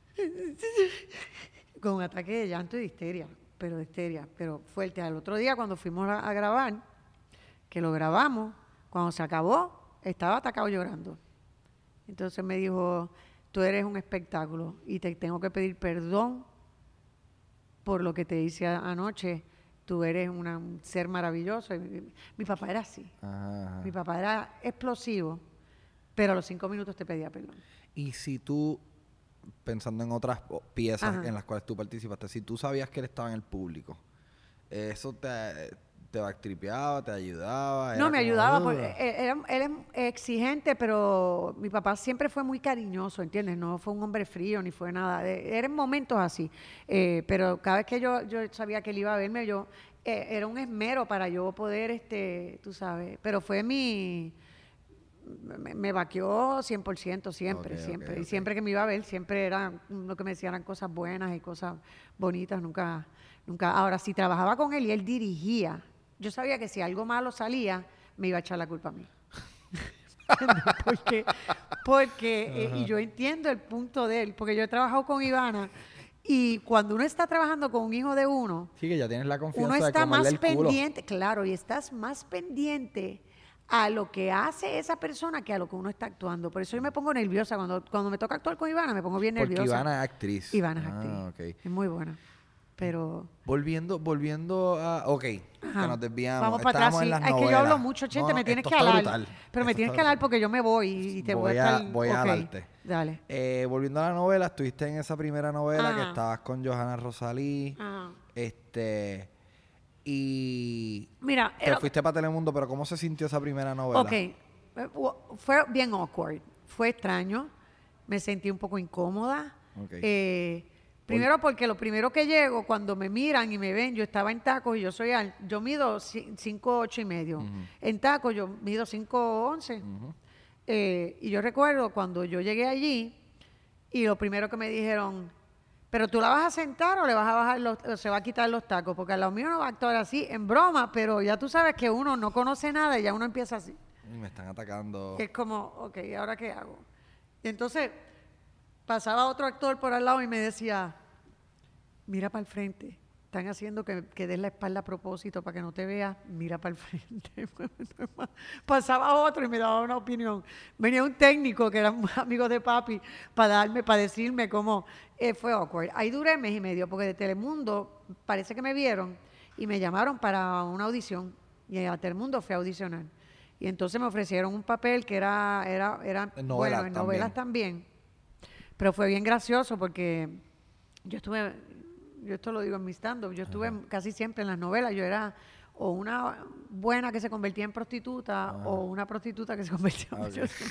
B: con un ataque de llanto y de histeria, pero de histeria, pero fuerte. Al otro día, cuando fuimos a, a grabar, que lo grabamos, cuando se acabó, estaba atacado llorando. Entonces me dijo, tú eres un espectáculo y te tengo que pedir perdón por lo que te hice anoche. Tú eres una, un ser maravilloso. Y mi, mi papá era así. Ajá. Mi papá era explosivo, pero a los cinco minutos te pedía perdón.
A: Y si tú, pensando en otras piezas Ajá. en las cuales tú participaste, si tú sabías que él estaba en el público, ¿eso te, te backtripeaba, te ayudaba?
B: No, me como, ayudaba. Porque él, él es exigente, pero mi papá siempre fue muy cariñoso, ¿entiendes? No fue un hombre frío ni fue nada. Eran momentos así. Eh, pero cada vez que yo, yo sabía que él iba a verme, yo eh, era un esmero para yo poder, este, tú sabes. Pero fue mi... Me, me vaqueó cien por ciento siempre, okay, siempre. Okay, y okay. siempre que me iba a ver, siempre era lo que me decían eran cosas buenas y cosas bonitas. Nunca, nunca. Ahora, si trabajaba con él y él dirigía, yo sabía que si algo malo salía, me iba a echar la culpa a mí. porque, porque eh, y yo entiendo el punto de él, porque yo he trabajado con Ivana Y cuando uno está trabajando con un hijo de uno,
A: Sí, que ya tienes la confianza
B: uno
A: de
B: está
A: comerle
B: más
A: el culo.
B: pendiente, claro, y estás más pendiente a lo que hace esa persona que a lo que uno está actuando. Por eso yo me pongo nerviosa. Cuando, cuando me toca actuar con Ivana, me pongo bien
A: Porque
B: nerviosa.
A: Ivana es actriz.
B: Ivana es
A: Ah,
B: actriz.
A: ok.
B: Es muy buena. Pero...
A: Volviendo, volviendo a... Ok,
B: Ajá.
A: que nos desviamos.
B: Vamos para atrás.
A: Estábamos
B: Sí.
A: en las
B: Es que yo
A: novelas.
B: hablo mucho, Chente,
A: No,
B: me tienes
A: esto
B: que
A: está
B: hablar.
A: brutal.
B: Pero me
A: Esto
B: tienes
A: está
B: que hablar
A: brutal.
B: porque yo me voy y te voy,
A: Voy
B: a
A: a-
B: estar...
A: voy a
B: Ok,
A: darte.
B: Dale.
A: Eh, volviendo a la novela, estuviste en esa primera novela que
B: Ajá.
A: estabas con Johanna Rosalí.
B: Ajá.
A: Este... Y...
B: Mira,
A: Te
B: era-
A: fuiste para Telemundo, pero ¿cómo se sintió esa primera novela?
B: ok, eh, fu- fue bien awkward, fue extraño, me sentí un poco incómoda.
A: Ok.
B: Eh, primero porque lo primero que llego, cuando me miran y me ven, yo estaba en tacos y yo soy al, yo mido cinco ocho y medio.
A: Ujú.
B: En tacos yo mido cinco once.
A: Ujú.
B: Eh, y yo recuerdo cuando yo llegué allí y lo primero que me dijeron, pero tú la vas a sentar o le vas a bajar los, o se va a quitar los tacos, porque al lado mío no va a actuar así, en broma, pero ya tú sabes que uno no conoce nada y ya uno empieza así.
A: Me están atacando.
B: Es como, ok, ¿ahora qué hago? Y entonces pasaba otro actor por al lado y me decía, mira para el frente, están haciendo que, que des la espalda a propósito para que no te veas, mira para el frente. Pasaba otro y me daba una opinión. Venía un técnico que era un amigo de papi para darme, para decirme cómo eh, fue awkward. Ahí duré mes y medio porque de Telemundo parece que me vieron y me llamaron para una audición y a Telemundo fui a audicionar. Y entonces me ofrecieron un papel que era, era, era
A: En novelas
B: bueno, en novelas también. Pero fue bien gracioso porque yo estuve, yo esto lo digo en mi stand-up, yo estuve
A: Ajá.
B: casi siempre en las novelas, yo era o una buena que se convertía en prostituta
A: Ajá.
B: o una prostituta que se convertía en
A: Ok.
B: prostituta.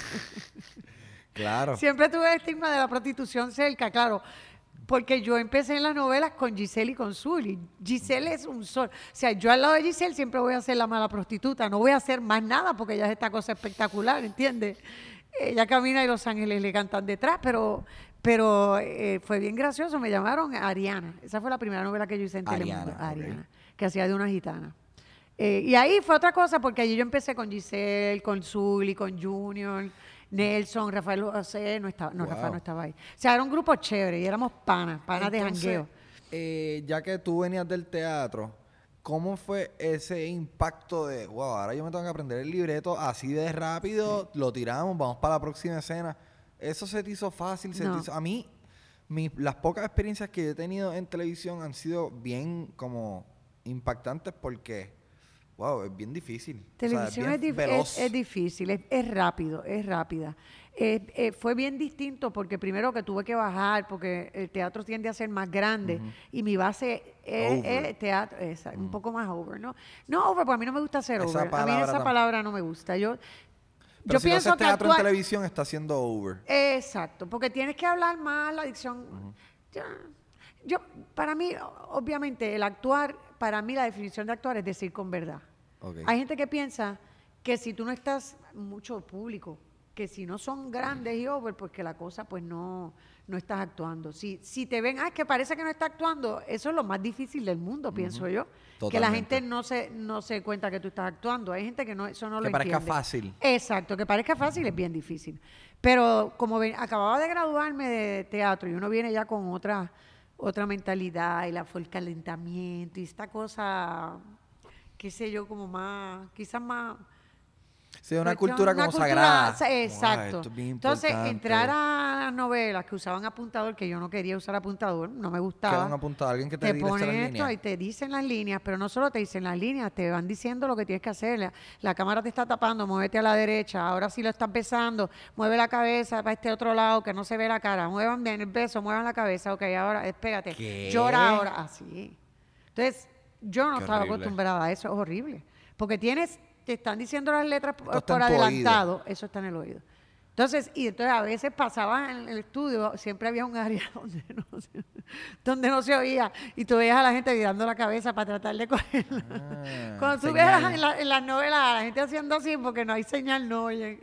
A: Claro.
B: Siempre tuve el estigma de la prostitución cerca, claro, porque yo empecé en las novelas con Giselle y con Zully. Giselle es un sol. O sea, yo al lado de Giselle siempre voy a ser la mala prostituta, no voy a hacer más nada porque ella es esta cosa espectacular, ¿entiendes? Ella camina y Los Ángeles le cantan detrás, pero, pero eh, fue bien gracioso. Me llamaron Ariana. Esa fue la primera novela que yo hice en Telemundo.
A: Ariana, ok.
B: Ariana, que hacía de una gitana. Eh, y ahí fue otra cosa, porque allí yo empecé con Giselle, con Zully, con Junior, Nelson, Rafael José, no estaba, no,
A: Wow.
B: Rafael no estaba ahí. O sea, era un grupo chévere y éramos panas, panas de
A: Entonces,
B: jangueo.
A: eh, ya que tú venías del teatro, ¿cómo fue ese impacto de, wow, ahora yo me tengo que aprender el libreto así de rápido, lo tiramos, vamos para la próxima escena? ¿Eso se te hizo fácil? Se
B: No.
A: te hizo- a mí, mi- las pocas experiencias que yo he tenido en televisión han sido bien como impactantes porque, wow, es bien difícil. O sea,
B: Televisión es,
A: bien
B: dif-
A: veloz.
B: es- es difícil, es, es rápido, es rápida. Eh, eh, fue bien distinto porque primero que tuve que bajar, porque el teatro tiende a ser más grande
A: Ujú.
B: y mi base es,
A: Over.
B: es teatro, es un
A: Mm.
B: poco más over, ¿no? No over, porque a mí no me gusta ser
A: Esa
B: over. A mí
A: palabra
B: esa
A: tam-
B: palabra no me gusta. Yo,
A: Pero
B: yo
A: si no
B: pienso
A: haces
B: que
A: teatro
B: actuar-
A: en televisión, está haciendo over.
B: Exacto, porque tienes que hablar más la dicción. yo, yo, para mí, o- obviamente, el actuar, para mí la definición de actuar es decir con verdad.
A: Ok.
B: Hay gente que piensa que si tú no estás mucho público, que si no son grandes y over, pues que la cosa pues no, no estás actuando. Si, si te ven, ah, es que parece que no está actuando, eso es lo más difícil del mundo, pienso yo. Que la
A: Totalmente.
B: gente no se, no se cuenta que tú estás actuando. Hay gente que no, eso no
A: Que
B: lo
A: parezca
B: entiende.
A: fácil.
B: Exacto, que parezca fácil es bien difícil. Pero como ven- acababa de graduarme de teatro y uno viene ya con otra, otra mentalidad y la, fue el calentamiento y esta cosa, qué sé yo, como más, quizás más...
A: Sí, una
B: cuestión-
A: cultura
B: una
A: como
B: cultura-
A: sagrada.
B: sa- Exacto.
A: Wow, esto es bien
B: Entonces,
A: importante.
B: entrar a las novelas que usaban apuntador, que yo no quería usar apuntador, no me gustaba.
A: Queda un apuntado, alguien que te,
B: Te
A: directa
B: ponen
A: las
B: esto
A: líneas.
B: y te dicen las líneas, pero no solo te dicen las líneas, te van diciendo lo que tienes que hacer. La, la cámara te está tapando, muévete a la derecha, ahora sí lo estás besando, mueve la cabeza para este otro lado que no se ve la cara, muevan bien el beso, muevan la cabeza, ok, ahora, espérate,
A: ¿Qué?
B: llora ahora, así. Entonces, yo no
A: Qué
B: estaba
A: horrible.
B: acostumbrada a eso, es horrible, porque tienes, te están diciendo las letras por,
A: Esto está
B: por
A: en tu
B: adelantado, eso está en el oído. Entonces, y entonces a veces pasaba en el estudio, siempre había un área donde no se, donde no se oía, y tú veías a la gente virando la cabeza para tratar de cogerla.
A: Ah,
B: Cuando tú
A: señal.
B: veas en, la- en las novelas a la gente haciendo así porque no hay señal, no oyen.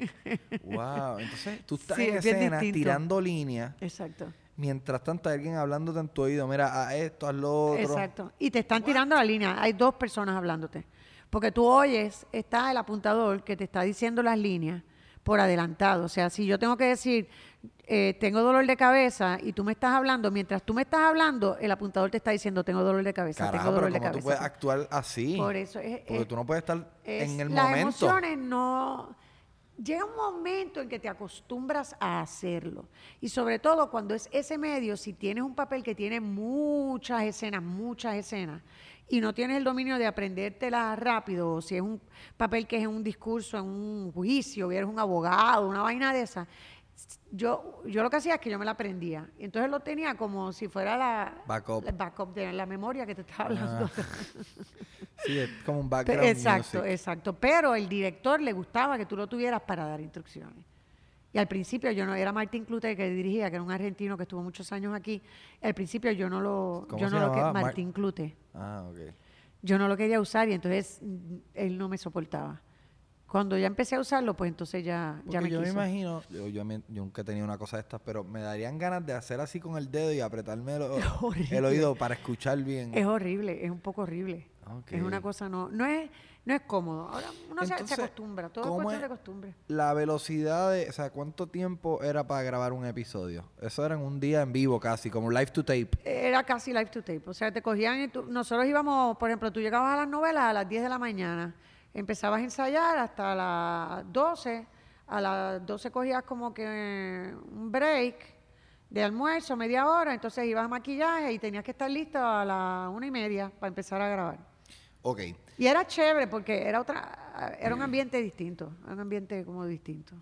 A: Wow, entonces tú estás
B: Sí,
A: en
B: es bien
A: escena
B: distinto.
A: tirando líneas,
B: Exacto,
A: mientras tanto hay alguien hablándote en tu oído, mira, a esto, haz lo otro.
B: exacto. Y te están tirando la línea, hay dos personas hablándote. Porque tú oyes, está el apuntador que te está diciendo las líneas, por adelantado. O sea, si yo tengo que decir, eh, tengo dolor de cabeza y tú me estás hablando, mientras tú me estás hablando, el apuntador te está diciendo, tengo dolor de cabeza,
A: Carajo,
B: tengo dolor
A: pero
B: de
A: ¿cómo
B: cabeza.
A: tú puedes actuar así?
B: Por eso es,
A: Porque
B: es-
A: tú no puedes estar
B: es-
A: en el
B: las
A: momento.
B: emociones no... Llega un momento en que te acostumbras a hacerlo. Y sobre todo cuando es ese medio, si tienes un papel que tiene muchas escenas, muchas escenas, y no tienes el dominio de aprendértela rápido, o si es un papel que es en un discurso, en un juicio, y eres un abogado, una vaina de esa, yo, yo lo que hacía es que yo me la aprendía. Y entonces lo tenía como si fuera la
A: Backup.
B: la backup de la memoria que te estaba hablando.
A: Ah. Sí, es como un background
B: Pe- Exacto,
A: music.
B: exacto. Pero el director le gustaba que tú lo tuvieras para dar instrucciones. Y al principio yo no, era Martín Clute que dirigía, que era un argentino que estuvo muchos años aquí. Al principio yo no lo,
A: ¿Cómo
B: yo
A: se
B: no lo que
A: llamaba? Mar-
B: Martín Clute.
A: Ah, ok.
B: Yo no lo quería usar y entonces mm, él no me soportaba. Cuando ya empecé a usarlo, pues entonces ya, ya
A: Porque
B: me
A: yo me
B: quiso.
A: imagino, yo, yo, me- yo nunca he tenido una cosa de estas, pero me darían ganas de hacer así con el dedo y apretarme el, o-
B: horrible.
A: el oído para escuchar bien.
B: Es horrible, es un poco horrible.
A: Ok.
B: Es una cosa no, no es, no es cómodo. Ahora uno se- se,
A: Entonces,
B: acostumbra, todo es
A: ¿cómo
B: cuestión
A: es
B: de costumbre.
A: La velocidad de, o sea, ¿cuánto tiempo era para grabar un episodio? Eso era en un día en vivo casi, como live to tape.
B: Era casi live to tape. O sea, te cogían y tú- nosotros íbamos, por ejemplo, tú llegabas a las novelas a las diez de la mañana, empezabas a ensayar hasta las doce, a las doce cogías como que un break de almuerzo, media hora, entonces ibas a maquillaje y tenías que estar listo a las una y media para empezar a grabar.
A: Ok.
B: Y era chévere porque era otra, era un ambiente distinto, un ambiente como distinto.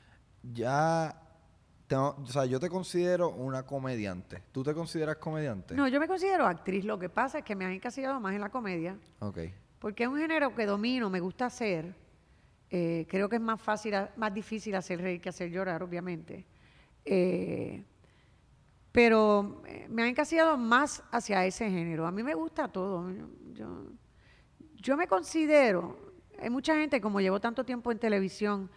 A: Ya, tengo- o sea, yo te considero una comediante. ¿Tú te consideras comediante?
B: No, yo me considero actriz, lo que pasa es que me han encasillado más en la comedia.
A: Ok.
B: Porque es un género que domino, me gusta hacer. Eh, creo que es más fácil, a- más difícil hacer reír que hacer llorar, obviamente. Eh, pero eh, me ha encasillado más hacia ese género. A mí me gusta todo. Yo, yo, yo me considero, hay mucha gente, como llevo tanto tiempo en televisión,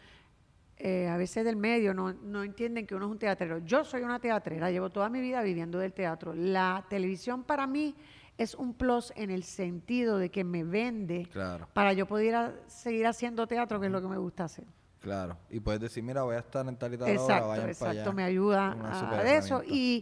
B: eh, a veces del medio no, no entienden que uno es un teatrero. Yo soy una teatrera, llevo toda mi vida viviendo del teatro. La televisión para mí es un plus en el sentido de que me vende
A: Claro.
B: para yo poder a- seguir haciendo teatro, que es lo que me gusta hacer.
A: Claro. Y puedes decir, mira, voy a estar en tal y tal hora,
B: Exacto,
A: vayan para
B: exacto,
A: allá.
B: me ayuda
A: Una
B: a,
A: super
B: de eso.
A: herramienta.
B: Y,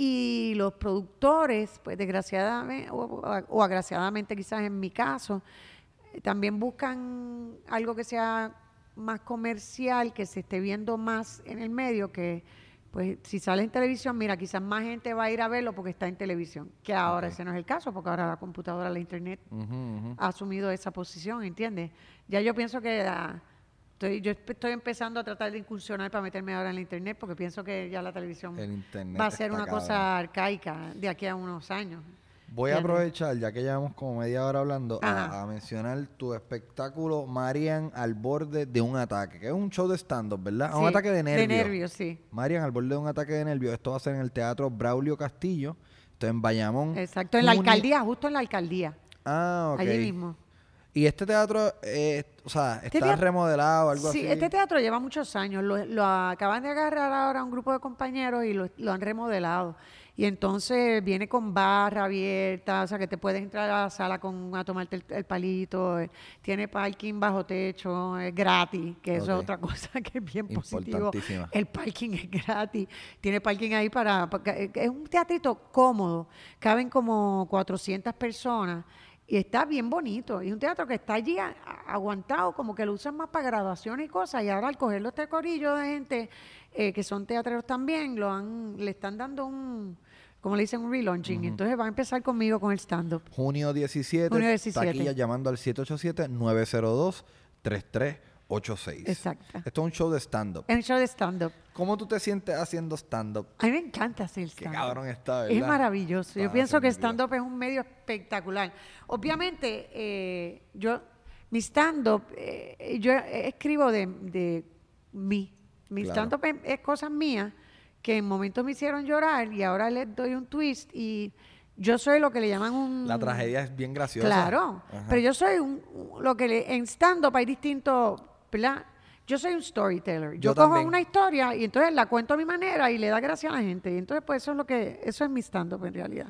B: y los productores, pues desgraciadamente, o, o- o agraciadamente quizás en mi caso, eh, también buscan algo que sea más comercial, que se esté viendo más en el medio, que pues si sale en televisión, mira, quizás más gente va a ir a verlo porque está en televisión, que ahora
A: Ok.
B: ese no es el caso, porque ahora la computadora, la internet
A: Ujú, ujú.
B: ha asumido esa posición, ¿entiendes? Ya yo pienso que ah, estoy, yo esp- estoy empezando a tratar de incursionar para meterme ahora en la internet, porque pienso que ya la televisión
A: El internet
B: va a ser
A: está
B: una
A: cabrón.
B: cosa arcaica de aquí a unos años.
A: Voy a
B: ¿Entiendes?
A: aprovechar, ya que llevamos como media hora hablando,
B: Ajá.
A: a, a mencionar tu espectáculo Marian al borde de un ataque, que es un show de stand-up, ¿verdad? un
B: Sí,
A: ataque de nervios.
B: De nervios, sí.
A: Marian al borde de un ataque de nervios. Esto va a ser en el Teatro Braulio Castillo. Esto en Bayamón.
B: Exacto, en la
A: Junio-
B: alcaldía, justo en la alcaldía,
A: Ah, ok.
B: allí mismo.
A: Y este teatro, eh, o sea, está
B: teatro-
A: remodelado, algo
B: Sí,
A: así.
B: este teatro lleva muchos años. Lo, lo acaban de agarrar ahora un grupo de compañeros y lo, lo han remodelado. Y entonces viene con barra abierta, o sea que te puedes entrar a la sala con, a tomarte el, el palito. eh, Tiene parking bajo techo, es gratis, que eso
A: Ok.
B: es otra cosa que es bien positivo.
A: Importantísima.
B: El parking es gratis. Tiene parking ahí para, para- Es un teatrito cómodo. Caben como cuatrocientas personas. Y está bien bonito. Y es un teatro que está allí a- a- aguantado, como que lo usan más para graduaciones y cosas. Y ahora al cogerlo este corillo de gente eh, que son teatreros también, lo han, le están dando un, como le dicen, un relaunching. Entonces va a empezar conmigo con el stand-up.
A: Junio diecisiete,
B: Junio diecisiete.
A: taquilla llamando al siete ocho siete, nueve cero dos, tres tres ocho seis.
B: Exacto.
A: Esto es un show de stand-up.
B: Es un show de stand-up.
A: ¿Cómo tú te sientes haciendo stand-up?
B: A mí me encanta hacer
A: Qué
B: stand-up.
A: cabrón está,
B: Es
A: ¿verdad?
B: maravilloso. Yo
A: Ah,
B: pienso
A: se
B: que
A: me olvidó.
B: stand-up es un medio espectacular. Obviamente, eh, yo, mi stand-up, eh, yo escribo de, de mí. Mi
A: Claro.
B: stand-up es, es cosas mías que en momentos me hicieron llorar y ahora les doy un twist y yo soy lo que le llaman un...
A: La tragedia es bien graciosa.
B: Claro,
A: Ajá.
B: pero yo soy un, un- lo que le, en stand-up hay distintos, ¿verdad? Yo soy un storyteller. Yo,
A: Yo
B: cojo
A: también.
B: una historia y entonces la cuento a mi manera y le da gracia a la gente. Y entonces, pues eso es lo que, eso es mi stand-up en realidad.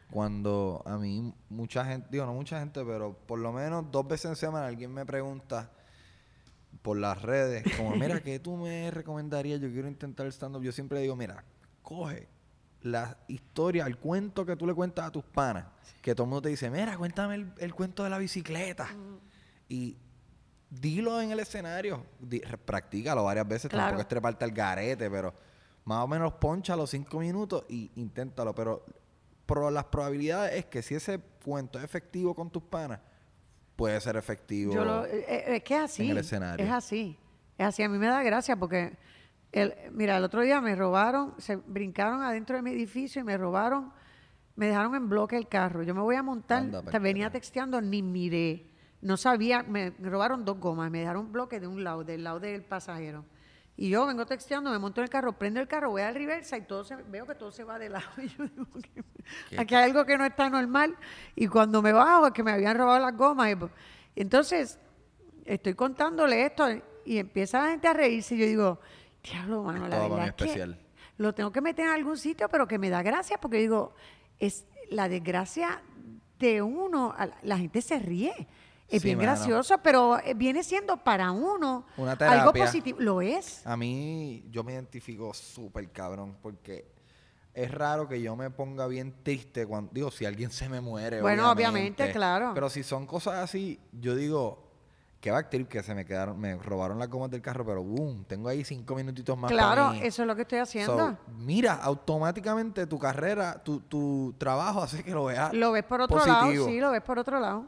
A: Cuando a mí mucha gente, digo no mucha gente, pero por lo menos dos veces en semana alguien me pregunta, por las redes, como, mira, ¿qué tú me recomendarías? Yo quiero intentar el stand-up. Yo siempre digo, mira, coge la historia, el cuento que tú le cuentas a tus panas, que todo el mundo te dice, mira, cuéntame el, el cuento de la bicicleta. Uh-huh. Y dilo en el escenario, di, practícalo varias veces, claro. Tampoco es treparte al garete, pero más o menos poncha los cinco minutos y inténtalo. Pero, pero las probabilidades es que si ese cuento es efectivo con tus panas, puede ser efectivo
B: Yo lo, eh, es que es así,
A: en el escenario.
B: Es así, es así. A mí me da gracia porque, el, mira, el otro día me robaron, se brincaron adentro de mi edificio y me robaron, me dejaron en bloque el carro. Yo me voy a montar, Anda, te venía texteando, ni miré. No sabía, me, me robaron dos gomas, me dejaron un bloque de un lado, del lado del pasajero. Y yo vengo texteando, me monto en el carro, prendo el carro, voy al reversa y todo se, veo que todo se va de lado. Y yo digo, que, aquí hay algo que no está normal. Y cuando me bajo es que me habían robado las gomas. Y, entonces, estoy contándole esto y empieza la gente a reírse. Y yo digo, diablo, mano, la verdad es que lo tengo que meter en algún sitio, pero que me da gracia porque digo, es la desgracia de uno, la gente se ríe. Es sí, bien mano. gracioso, pero viene siendo para uno
A: una terapia,
B: algo positivo. Lo es.
A: A mí, yo me identifico súper cabrón, porque es raro que yo me ponga bien triste cuando, digo, si alguien se me muere.
B: Bueno,
A: obviamente,
B: obviamente, claro.
A: Pero si son cosas así, yo digo, qué bactrip que se me quedaron, me robaron las gomas del carro, pero boom, tengo ahí cinco minutitos más
B: claro,
A: para mí.
B: Eso es lo que estoy haciendo.
A: So, mira, automáticamente tu carrera, tu, tu trabajo hace que lo veas
B: Lo ves por otro
A: positivo.
B: lado, sí, lo ves por otro lado.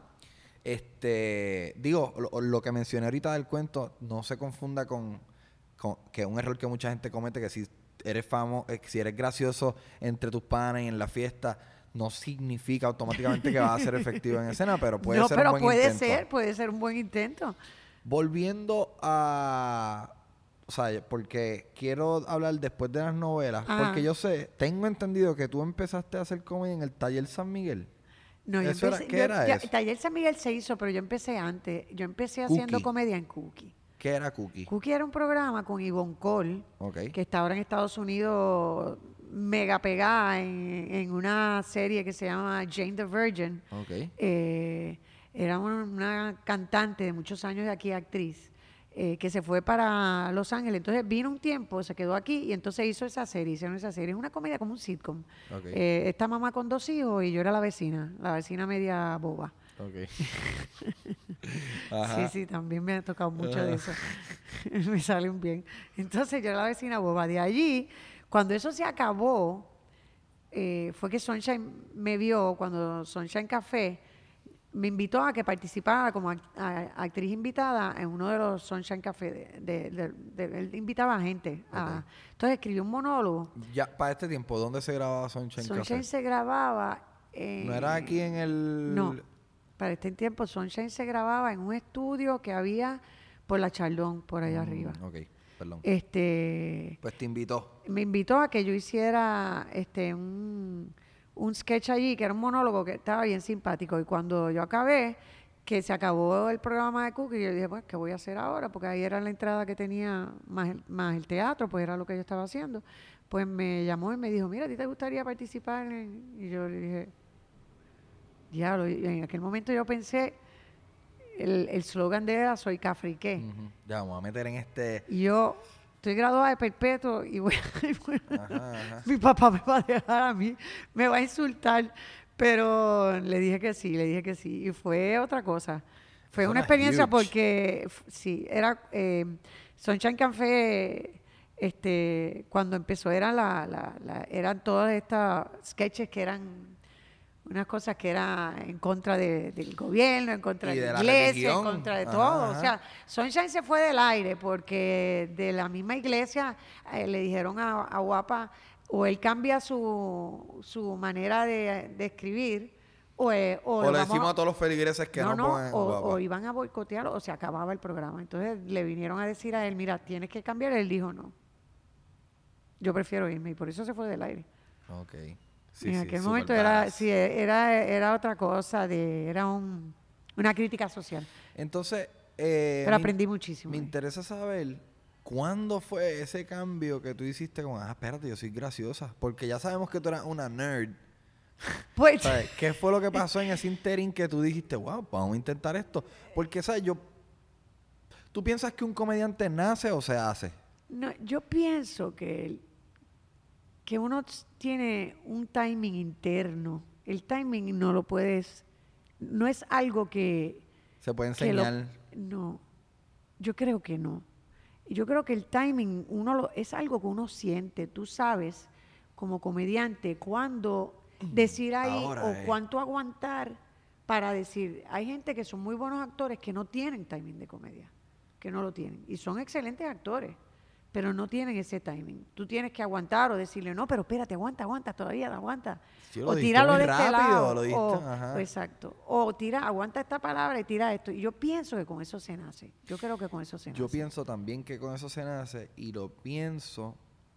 A: Este, digo, lo, lo que mencioné ahorita del cuento, no se confunda con, con que es un error que mucha gente comete, que si eres famoso, eh, si eres gracioso entre tus panas y en la fiesta, no significa automáticamente que vas a ser efectivo en escena, pero puede
B: no,
A: ser
B: pero
A: un buen
B: puede
A: intento.
B: ser, puede ser un buen intento.
A: Volviendo a, o sea, porque quiero hablar después de las novelas,
B: Ajá.
A: porque yo sé, tengo entendido que tú empezaste a hacer comedia en el Taller San Miguel.
B: No, yo
A: ¿Eso
B: empecé,
A: era, ¿Qué
B: yo,
A: era
B: ya,
A: eso?
B: Taller San Miguel se hizo, pero yo empecé antes. Yo empecé
A: Cookie.
B: haciendo comedia en Cookie.
A: ¿Qué era Cookie?
B: Cookie era un programa con Ivonne Cole,
A: okay.
B: que está ahora en Estados Unidos mega pegada en, en una serie que se llama Jane the Virgin.
A: Okay.
B: Eh, era una, una cantante de muchos años de aquí, actriz, eh, que se fue para Los Ángeles. Entonces vino un tiempo, se quedó aquí y entonces hizo esa serie, hicieron esa serie. Es una comedia como un sitcom.
A: Okay.
B: Eh, esta mamá con dos hijos y yo era la vecina, la vecina media boba.
A: Okay.
B: Sí, sí, también me ha tocado mucho de eso. Me salen bien. Entonces yo era la vecina boba. De allí, cuando eso se acabó, eh, fue que Sunshine me vio, cuando Sunshine Café me invitó a que participara como act- a- actriz invitada en uno de los Sunshine Café. De, de, de, de, él invitaba a gente. A,
A: Okay.
B: entonces escribió un monólogo.
A: Ya, para este tiempo, ¿dónde se grababa Sunshine,
B: Sunshine
A: Café?
B: se grababa en...
A: ¿No era aquí en el...?
B: No, para este tiempo Sunshine se grababa en un estudio que había por la Chaldón, por allá
A: mm,
B: arriba.
A: Ok, perdón.
B: Este,
A: Pues te invitó.
B: me invitó a que yo hiciera este un, un sketch allí, que era un monólogo que estaba bien simpático. Y cuando yo acabé, que se acabó el programa de Cookie, yo dije, pues, ¿qué voy a hacer ahora? Porque ahí era la entrada que tenía más el, más el teatro, pues era lo que yo estaba haciendo. Pues me llamó y me dijo, mira, ¿a ti te gustaría participar? En? Y yo le dije, diablo, y en aquel momento yo pensé, el el slogan de era soy cafriqué.
A: Uh-huh. Ya, vamos a meter en este...
B: Y yo estoy graduada de perpetuo y voy a, y voy a-
A: Ajá, ajá.
B: mi papá me va a dejar a mí, me va a insultar, pero le dije que sí, le dije que sí. Y fue otra cosa. Fue
A: Suena
B: una experiencia
A: huge.
B: porque, f- sí, era eh, Sunshine Café, este, cuando empezó eran, la, la, la- eran todas estas sketches que eran unas cosas que eran en contra de- del gobierno, en contra
A: Y
B: de
A: de
B: la
A: la
B: iglesia,
A: religión.
B: en contra de
A: Ajá,
B: todo.
A: ajá.
B: O sea, Sunshine se fue del aire porque de la misma iglesia eh, le dijeron a, a Guapa, o él cambia su, su manera de, de escribir, o, eh, o,
A: O
B: lo
A: le
B: vamos
A: decimos a todos los feligreses que no,
B: no,
A: pongan
B: o,
A: guapa.
B: o iban a boicotear o se acababa el programa. Entonces le vinieron a decir a él, mira, tienes que cambiar. Él dijo, no, yo prefiero irme. Y por eso se fue del aire.
A: Ok. Sí,
B: en
A: sí,
B: aquel
A: super
B: momento era,
A: badass.
B: sí, era, era otra cosa, de, era un, una crítica social.
A: Entonces, eh,
B: Pero
A: me-
B: aprendí muchísimo.
A: Me
B: ahí.
A: interesa saber cuándo fue ese cambio que tú hiciste con, ah, espérate, yo soy graciosa. Porque ya sabemos que tú eras una nerd.
B: Pues,
A: ¿Sabes? ¿Qué fue lo que pasó en ese interín que tú dijiste, wow, vamos a intentar esto? Porque, ¿sabes? Yo... ¿Tú piensas que un comediante nace o se hace?
B: No, yo pienso que, el- que uno t- tiene un timing interno. El timing no lo puedes, no es algo que,
A: Se puede
B: que lo-
A: enseñar.
B: no, yo creo que no. Yo creo que el timing uno lo, es algo que uno siente. Tú sabes, como comediante, cuándo decir ahí
A: Ahora
B: o
A: es.
B: cuánto aguantar para decir. Hay gente que son muy buenos actores que no tienen timing de comedia, que no lo tienen. Y son excelentes actores, pero no tienen ese timing. Tú tienes que aguantar o decirle, no, pero espérate, aguanta, aguanta, todavía aguanta.
A: Sí, lo
B: O
A: dijiste
B: tíralo
A: muy
B: de este
A: rápido,
B: lado.
A: lo dijiste,
B: o-
A: ajá.
B: exacto. O tira, aguanta esta palabra y tira esto. Y yo pienso que con eso se nace. Yo creo que con eso se nace.
A: Yo pienso también que con eso se nace y lo pienso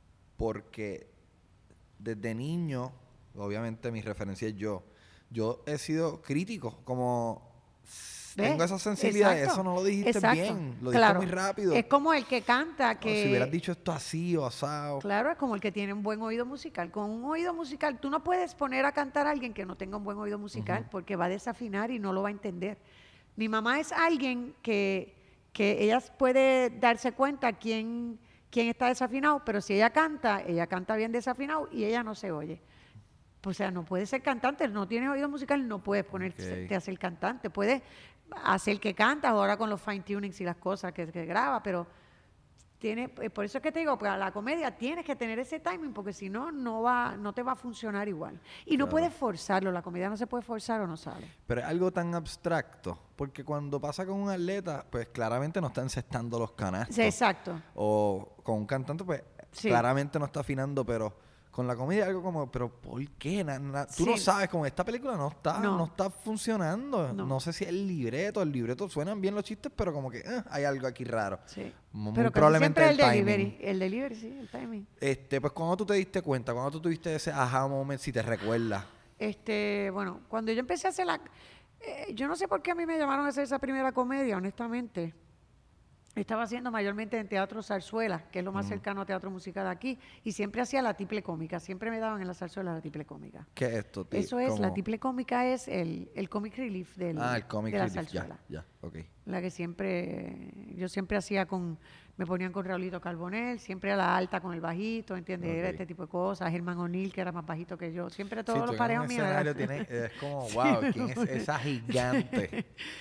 A: porque desde niño, obviamente mi referencia es yo, yo he sido crítico, como
B: ¿Ves?
A: tengo esa sensibilidad,
B: Exacto,
A: eso no lo dijiste
B: exacto,
A: bien, lo
B: claro.
A: dijiste muy rápido.
B: Es como el que canta,
A: O
B: que...
A: si hubieras dicho esto así o asado.
B: Claro, es como el que tiene un buen oído musical. Con un oído musical, tú no puedes poner a cantar a alguien que no tenga un buen oído musical
A: Ujú.
B: porque va a desafinar y no lo va a entender. Mi mamá es alguien que, que ella puede darse cuenta quién, quién está desafinado, pero si ella canta, ella canta bien desafinado y ella no se oye. O sea, no puedes ser cantante, no tienes oído musical, no puedes ponerte
A: Ok.
B: a ser cantante. Puedes hacer que cantas ahora con los fine tunings y las cosas que, que graba, pero tiene, eh, por eso es que te digo, para la comedia tienes que tener ese timing, porque si no, no va, no te va a funcionar igual. Y no
A: Claro.
B: puedes forzarlo, la comedia no se puede forzar o no sale.
A: Pero es algo tan abstracto, porque cuando pasa con un atleta, pues claramente no está encestando los canastos.
B: Sí, exacto.
A: O con un cantante, pues
B: Sí.
A: claramente no está afinando, pero con la comedia es algo como, pero ¿por qué? Na- na- tú no
B: Sí.
A: sabes, como esta película no está, no.
B: No.
A: está funcionando. No.
B: No.
A: sé si es el libreto, el libreto suenan bien los chistes, pero como que eh, hay algo aquí raro.
B: Sí.
A: Muy
B: Pero casi
A: probablemente
B: siempre el
A: el
B: delivery.
A: timing.
B: El delivery, sí, el timing.
A: Este, pues cuando tú te diste cuenta, cuando tú tuviste ese aha moment, si te recuerdas.
B: Este, bueno, cuando yo empecé a hacer la... eh, yo no sé por qué a mí me llamaron a hacer esa primera comedia, honestamente. Estaba haciendo mayormente en teatro zarzuela, que es lo más
A: Mm.
B: cercano a teatro musical aquí, y siempre hacía la tiple cómica, siempre me daban en la zarzuela la tiple cómica.
A: ¿Qué es esto? Ti-
B: Eso es, la
A: como-
B: tiple cómica es el, el comic relief del,
A: Ah, el comic
B: de la
A: relief, ya,
B: zarzuela.
A: ya, ok.
B: La que siempre, yo siempre hacía con, me ponían con Raulito Carbonell, siempre a la alta con el bajito, ¿entiendes? Era
A: Ok.
B: este tipo de cosas, Germán O'Neill, que era más bajito que yo, siempre
A: Sí,
B: todos
A: tú
B: los
A: en
B: parejos
A: un
B: míos eran-
A: escenario tienes- es como,
B: Sí,
A: wow,
B: me
A: ¿quién es
B: ponía-
A: esa gigante?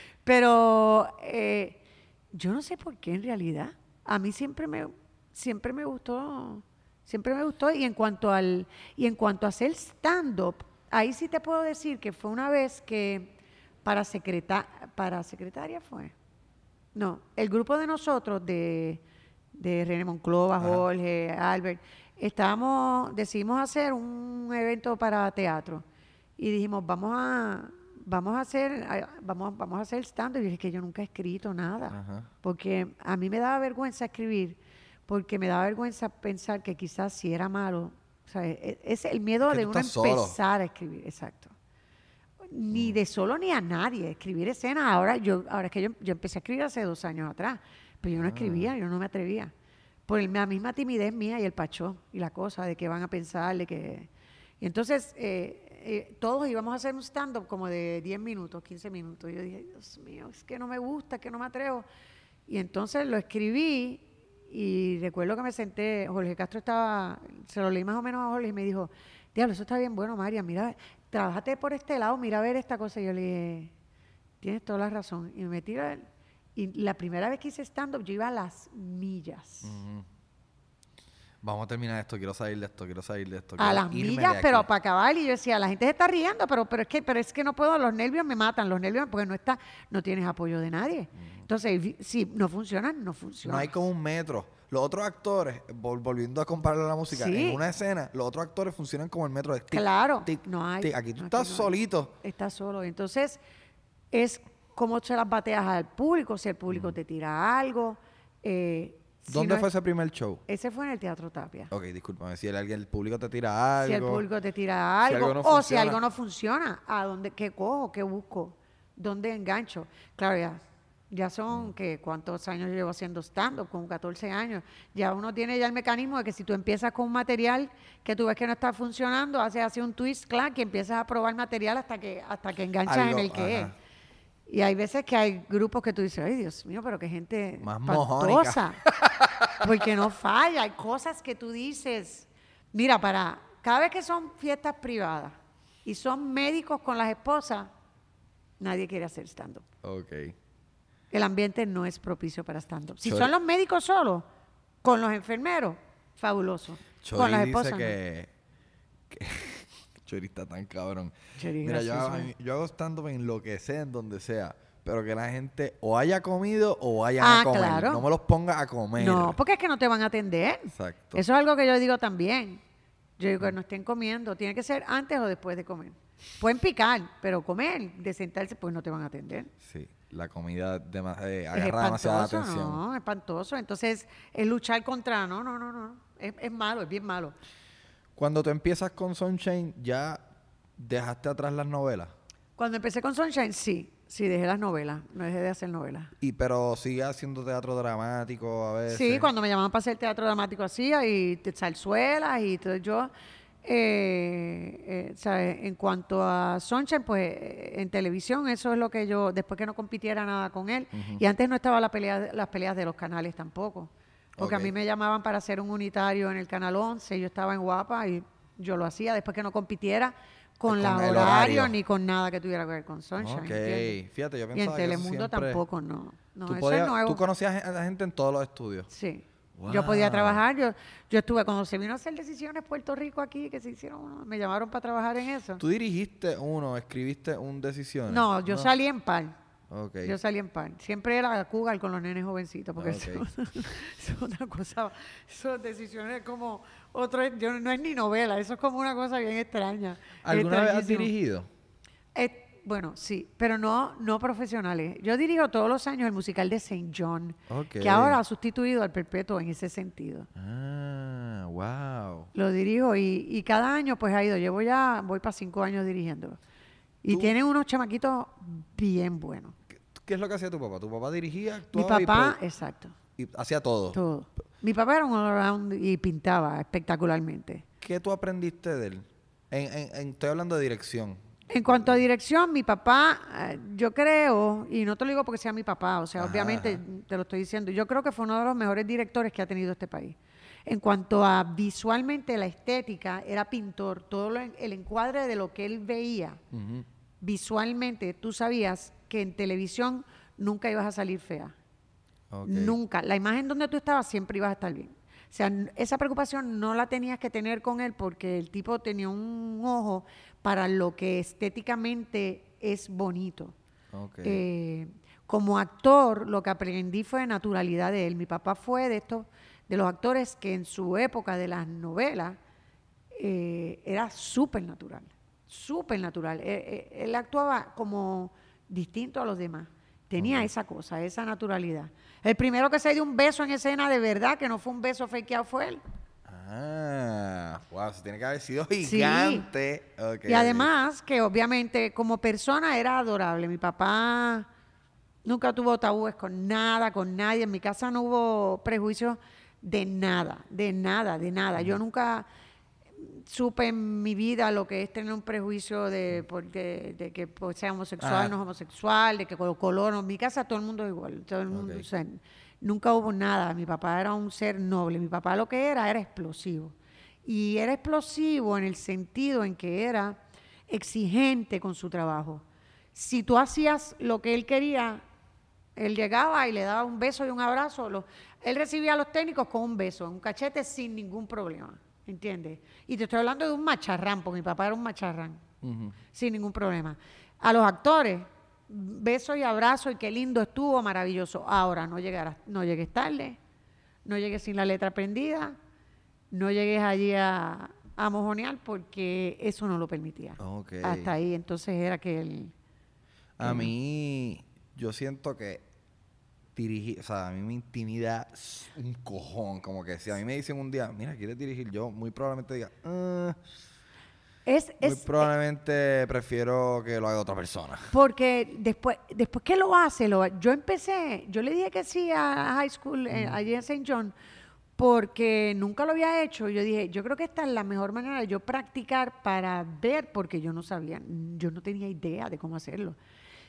B: Pero eh, yo no sé por qué en realidad. A mí siempre me, siempre me gustó, siempre me gustó. Y en cuanto al, y en cuanto a hacer stand-up, ahí sí te puedo decir que fue una vez que para secreta, para secretaria fue. No, el grupo de nosotros, de, de René Monclova,
A: Ajá.
B: Jorge, Albert, estábamos, decidimos hacer un evento para teatro. Y dijimos, vamos a, vamos a hacer, a- vamos, vamos a hacer stand-up. Y yo dije que yo nunca he escrito nada.
A: Ajá.
B: Porque a mí me daba vergüenza escribir, porque me daba vergüenza pensar que quizás si era malo. O sea, e- es el miedo
A: Que
B: de
A: tú
B: uno
A: estás solo.
B: empezar a escribir, exacto. Ni de solo ni a nadie, escribir escenas. Ahora yo, ahora es que yo, yo empecé a escribir hace dos años atrás, pero yo no escribía, yo no me atrevía. Por el- la misma timidez mía y el pachó y la cosa de que van a pensar, de que... Y entonces eh, eh, todos íbamos a hacer un stand-up como de diez minutos, quince minutos. Y yo dije, Dios mío, es que no me gusta, que no me atrevo. Y entonces lo escribí y recuerdo que me senté, Jorge Castro estaba, se lo leí más o menos a Jorge y me dijo, diablo, eso está bien bueno, María, mira, trabájate por este lado, mira a ver esta cosa. Y yo le dije, tienes toda la razón. Y me metí a... Y la primera vez que hice stand-up yo iba a las millas.
A: Ujú. Vamos a terminar esto, quiero salir de esto, quiero salir de esto.
B: A
A: quiero
B: las
A: irme
B: millas,
A: de
B: pero
A: aquí.
B: para acabar. Y yo decía, la gente se está riendo, pero, pero, es que, pero es que no puedo, los nervios me matan, los nervios, porque no está, no tienes apoyo de nadie. Entonces, vi- si no funcionan, no funcionan.
A: No hay como un metro. Los otros actores, vol- volviendo a compararlo a la música,
B: Sí.
A: en una escena, los otros actores funcionan como el metro de tic,
B: Claro,
A: tic,
B: no hay.
A: tic. Aquí tú
B: no,
A: estás
B: no hay.
A: solito.
B: Estás solo. Entonces, es como se las bateas al público, si el público te tira algo. eh, si
A: ¿Dónde
B: no
A: fue
B: es-
A: ese primer show?
B: Ese fue en el Teatro Tapia.
A: Ok, discúlpame. Si el, alguien, el público te tira algo.
B: Si el público te tira
A: Si
B: algo,
A: algo no
B: o si
A: funciona.
B: algo no funciona, ¿a dónde, qué cojo, qué busco? ¿Dónde engancho? Claro, ya, ya son, que ¿cuántos años llevo haciendo stand-up? Con catorce años. Ya uno tiene ya el mecanismo de que si tú empiezas con un material que tú ves que no está funcionando, haces así un twist, claro, que empiezas a probar material hasta que, hasta que enganchas
A: Algo,
B: en el que
A: ajá.
B: es. Y hay veces que hay grupos que tú dices, ay, Dios mío, pero qué gente
A: Más
B: espantosa. Porque no falla. Hay cosas que tú dices. Mira, para cada vez que son fiestas privadas y son médicos con las esposas, nadie quiere hacer stand-up.
A: Ok.
B: El ambiente no es propicio para stand-up. Si
A: Chori-
B: son los médicos solos, con los enfermeros, fabuloso.
A: Chori
B: con las
A: dice
B: esposas,
A: que, que Chori está tan cabrón.
B: no. Chori,
A: Mira, yo hago,
B: gracioso.
A: yo hago stand-up en lo que sea, en donde sea, pero que la gente o haya comido o vayan
B: Ah,
A: a comer.
B: claro.
A: No me los ponga a comer.
B: No, porque es que no te van a atender.
A: Exacto.
B: Eso es algo que yo digo también. Yo digo que no estén comiendo. Tiene que ser antes o después de comer. Pueden picar, pero comer, de sentarse, pues no te van a atender.
A: Sí, la comida dema- eh,
B: Es
A: agarra demasiada
B: espantoso,
A: atención.
B: no, es espantoso. Entonces, es luchar contra, no, no, no, no. Es, es malo, es bien malo.
A: Cuando tú empiezas con Sunshine, ¿ya dejaste atrás las novelas?
B: Cuando empecé con Sunshine, sí. Sí, dejé las novelas. No dejé de hacer novelas.
A: Y pero sigue haciendo teatro dramático a veces.
B: Sí, cuando me llamaban para hacer teatro dramático hacía y te- zarzuelas y todo. Yo, eh, eh, ¿sabes? En cuanto a Sunshine, pues eh, en televisión eso es lo que yo, después que no compitiera nada con él.
A: Ujú.
B: Y antes no estaba la pelea, las peleas de los canales tampoco. Porque
A: Ok.
B: a mí me llamaban para hacer un unitario en el Canal once, yo estaba en Guapa y yo lo hacía después que no compitiera con
A: Con
B: la
A: el
B: horario,
A: horario.
B: ni con nada que tuviera que ver con Sunshine.
A: Ok,
B: ¿entiendes?
A: fíjate, yo
B: Y en
A: pensaba que eso
B: Telemundo
A: siempre-
B: tampoco, no. No,
A: tú,
B: eso
A: podías-
B: es nuevo.
A: tú conocías a la gente en todos los estudios.
B: Sí. Yo podía
A: Wow.
B: trabajar, yo, yo estuve, cuando se vino a hacer decisiones Puerto Rico aquí, que se hicieron, me llamaron para trabajar en eso.
A: ¿Tú dirigiste uno, escribiste un Decisiones?
B: No, yo salí en par.
A: Ok.
B: Yo salí en par. Siempre era cougar con los nenes jovencitos, porque
A: Ok.
B: eso, eso es otra cosa. Son decisiones como otro, yo, no es ni novela, eso es como una cosa bien extraña.
A: ¿Alguna vez has
B: extrañísimo.
A: dirigido?
B: Eh, bueno, sí, pero no, no profesionales. Yo dirijo todos los años el musical de Saint John,
A: Ok.
B: que ahora ha sustituido al Perpetuo en ese sentido.
A: Ah, wow.
B: Lo dirijo y, y cada año pues ha ido. Llevo ya, voy para cinco años dirigiéndolo. Y
A: Tú-
B: tienen unos chamaquitos bien buenos.
A: ¿Qué, qué es lo que hacía tu papá? ¿Tu papá dirigía,
B: Mi
A: actuaba y
B: papá,
A: produ-
B: exacto,
A: y, hacía todo?
B: todo. Mi papá era un all-around y pintaba espectacularmente.
A: ¿Qué tú aprendiste de él? En, en- en- estoy hablando de dirección.
B: En cuanto a dirección, mi papá, eh, yo creo, y no te lo digo porque sea mi papá, o sea,
A: Ajá,
B: obviamente
A: ajá.
B: te lo estoy diciendo, yo creo que fue uno de los mejores directores que ha tenido este país. En cuanto a visualmente la estética, era pintor, todo lo- el encuadre de lo que él veía
A: Ujú.
B: visualmente, tú sabías que en televisión nunca ibas a salir fea.
A: Ok.
B: Nunca. La imagen donde tú estabas siempre ibas a estar bien. O sea, n- esa preocupación no la tenías que tener con él porque el tipo tenía un ojo para lo que estéticamente es bonito.
A: Ok.
B: Eh, como actor, lo que aprendí fue naturalidad de él. Mi papá fue de estos, de los actores que en su época de las novelas eh, era súper natural, súper natural. Eh, eh, él actuaba como distinto a los demás. Tenía
A: Ok.
B: esa cosa, esa naturalidad. El primero que se dio un beso en escena de verdad, que no fue un beso fakeado, fue él.
A: Ah, wow, se tiene que haber sido
B: Sí.
A: gigante. Ok,
B: Y además que obviamente como persona era adorable. Mi papá nunca tuvo tabúes con nada, con nadie. En mi casa no hubo prejuicios de nada, de nada, de nada. Yo nunca supe en mi vida lo que es tener un prejuicio de, por- de, de que pues, sea homosexual,
A: Ah.
B: no es homosexual, de que con color. no. En mi casa todo el mundo es igual. Todo el mundo,
A: Ok.
B: o sea, nunca hubo nada. Mi papá era un ser noble. Mi papá lo que era era explosivo. Y era explosivo en el sentido en que era exigente con su trabajo. Si tú hacías lo que él quería, él llegaba y le daba un beso y un abrazo. Lo- él recibía a los técnicos con un beso, un cachete sin ningún problema. ¿Entiendes? Y te estoy hablando de un macharrán, porque mi papá era un macharrán,
A: Ujú.
B: sin ningún problema. A los actores, beso y abrazo y qué lindo estuvo, maravilloso. Ahora, no llegarás, no llegues tarde, no llegues sin la letra prendida, no llegues allí a, a mojonear porque eso no lo permitía.
A: Ok.
B: Hasta ahí, entonces era que él...
A: A mí, yo siento que dirigir, o sea, a mí me intimida un cojón. Como que si a mí me dicen un día, mira, ¿quieres dirigir? Yo muy probablemente diga, "Ah",
B: Es,
A: muy
B: es,
A: probablemente prefiero que lo haga otra persona.
B: Porque después, después que lo hace, lo, yo empecé, yo le dije que sí a high school eh, allí en Saint John, porque nunca lo había hecho. Yo dije, yo creo que esta es la mejor manera de yo practicar para ver, porque yo no sabía, yo no tenía idea de cómo hacerlo.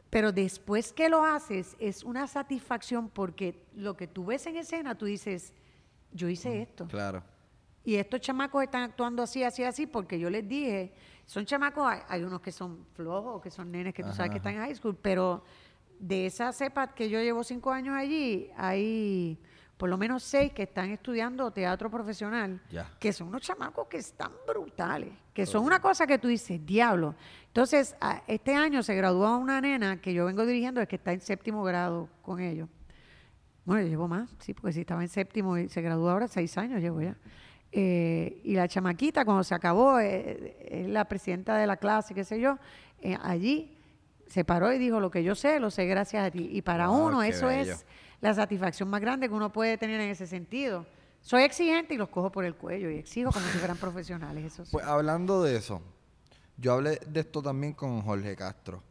B: Pero después que lo haces, es una satisfacción porque lo que tú ves en escena, tú dices, yo hice mm, esto.
A: Claro.
B: Y estos chamacos están actuando así, así, así, porque yo les dije, son chamacos, hay, hay unos que son flojos, que son nenes que tú ajá, sabes que están en high school, pero de esa cepa que yo llevo cinco años allí, hay por lo menos seis que están estudiando teatro profesional, ya. que son unos chamacos que están brutales, que son okay. una cosa que tú dices, diablo. Entonces, a, este año se graduó una nena que yo vengo dirigiendo, es que está en séptimo grado con ellos. Bueno, yo llevo más, sí, porque si estaba en séptimo y se graduó ahora, seis años llevo ya. Eh, y la chamaquita, cuando se acabó, eh, es la presidenta de la clase, qué sé yo, eh, allí se paró y dijo, lo que yo sé, lo sé gracias a ti. Y para wow, uno eso bello. Es la satisfacción más grande que uno puede tener en ese sentido. Soy exigente y los cojo por el cuello y exijo como si fueran profesionales, eso sí.
A: Pues hablando de eso, yo hablé de esto también con Jorge Castro.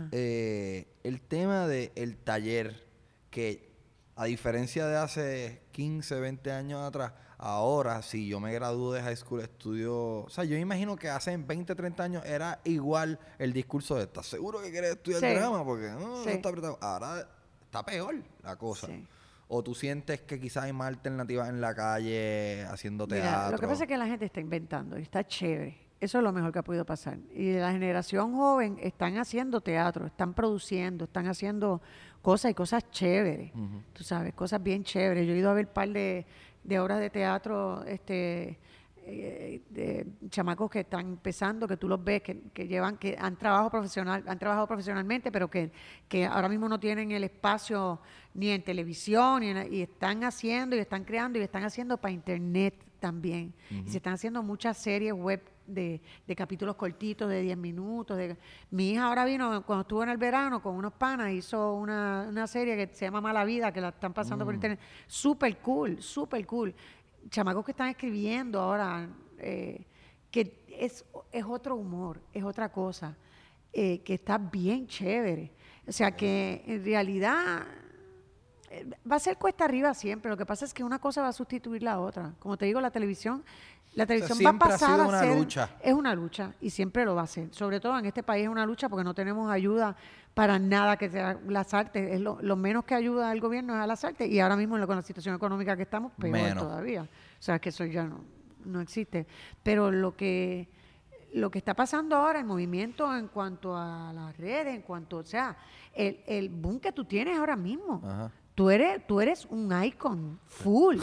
A: Eh, el tema del taller, que a diferencia de hace quince, veinte años atrás, ahora, si yo me gradúo de high school, estudio... O sea, yo imagino que hace veinte, treinta años era igual el discurso de ¿estás seguro que quieres estudiar sí. drama? Porque no, sí. no está apretado. Ahora está peor la cosa. Sí. O tú sientes que quizás hay más alternativas en la calle haciendo teatro.
B: Mira, lo que pasa es que la gente está inventando y está chévere. Eso es lo mejor que ha podido pasar. Y la generación joven están haciendo teatro, están produciendo, están haciendo cosas y cosas chéveres. Uh-huh. Tú sabes, cosas bien chéveres. Yo he ido a ver un par de... de obras de teatro este eh, de chamacos que están empezando, que tú los ves, que, que llevan, que han trabajado profesional, han trabajado profesionalmente, pero que, que ahora mismo no tienen el espacio ni en televisión, ni en, y están haciendo, y están creando, y están haciendo para internet también. Uh-huh. Y se están haciendo muchas series web de, de capítulos cortitos, de diez minutos. De, mi hija ahora vino, cuando estuvo en el verano, con unos panas, hizo una, una serie que se llama Mala Vida, que la están pasando mm. por internet. Súper cool, súper cool. Chamacos que están escribiendo ahora, eh, que es, es otro humor, es otra cosa, eh, que está bien chévere. O sea que en realidad eh, va a ser cuesta arriba siempre. Lo que pasa es que una cosa va a sustituir la otra. Como te digo, la televisión... La televisión o sea, va a pasar a ser, lucha. Es una lucha y siempre lo va a ser. Sobre todo en este país es una lucha porque no tenemos ayuda para nada que sea las artes. Es lo, lo menos que ayuda al gobierno es a las artes y ahora mismo con la situación económica que estamos, peor menos. Todavía. O sea, que eso ya no, no existe. Pero lo que, lo que está pasando ahora, el movimiento en cuanto a las redes, en cuanto, o sea, el, el boom que tú tienes ahora mismo. Ajá. Tú eres, tú eres un icon full.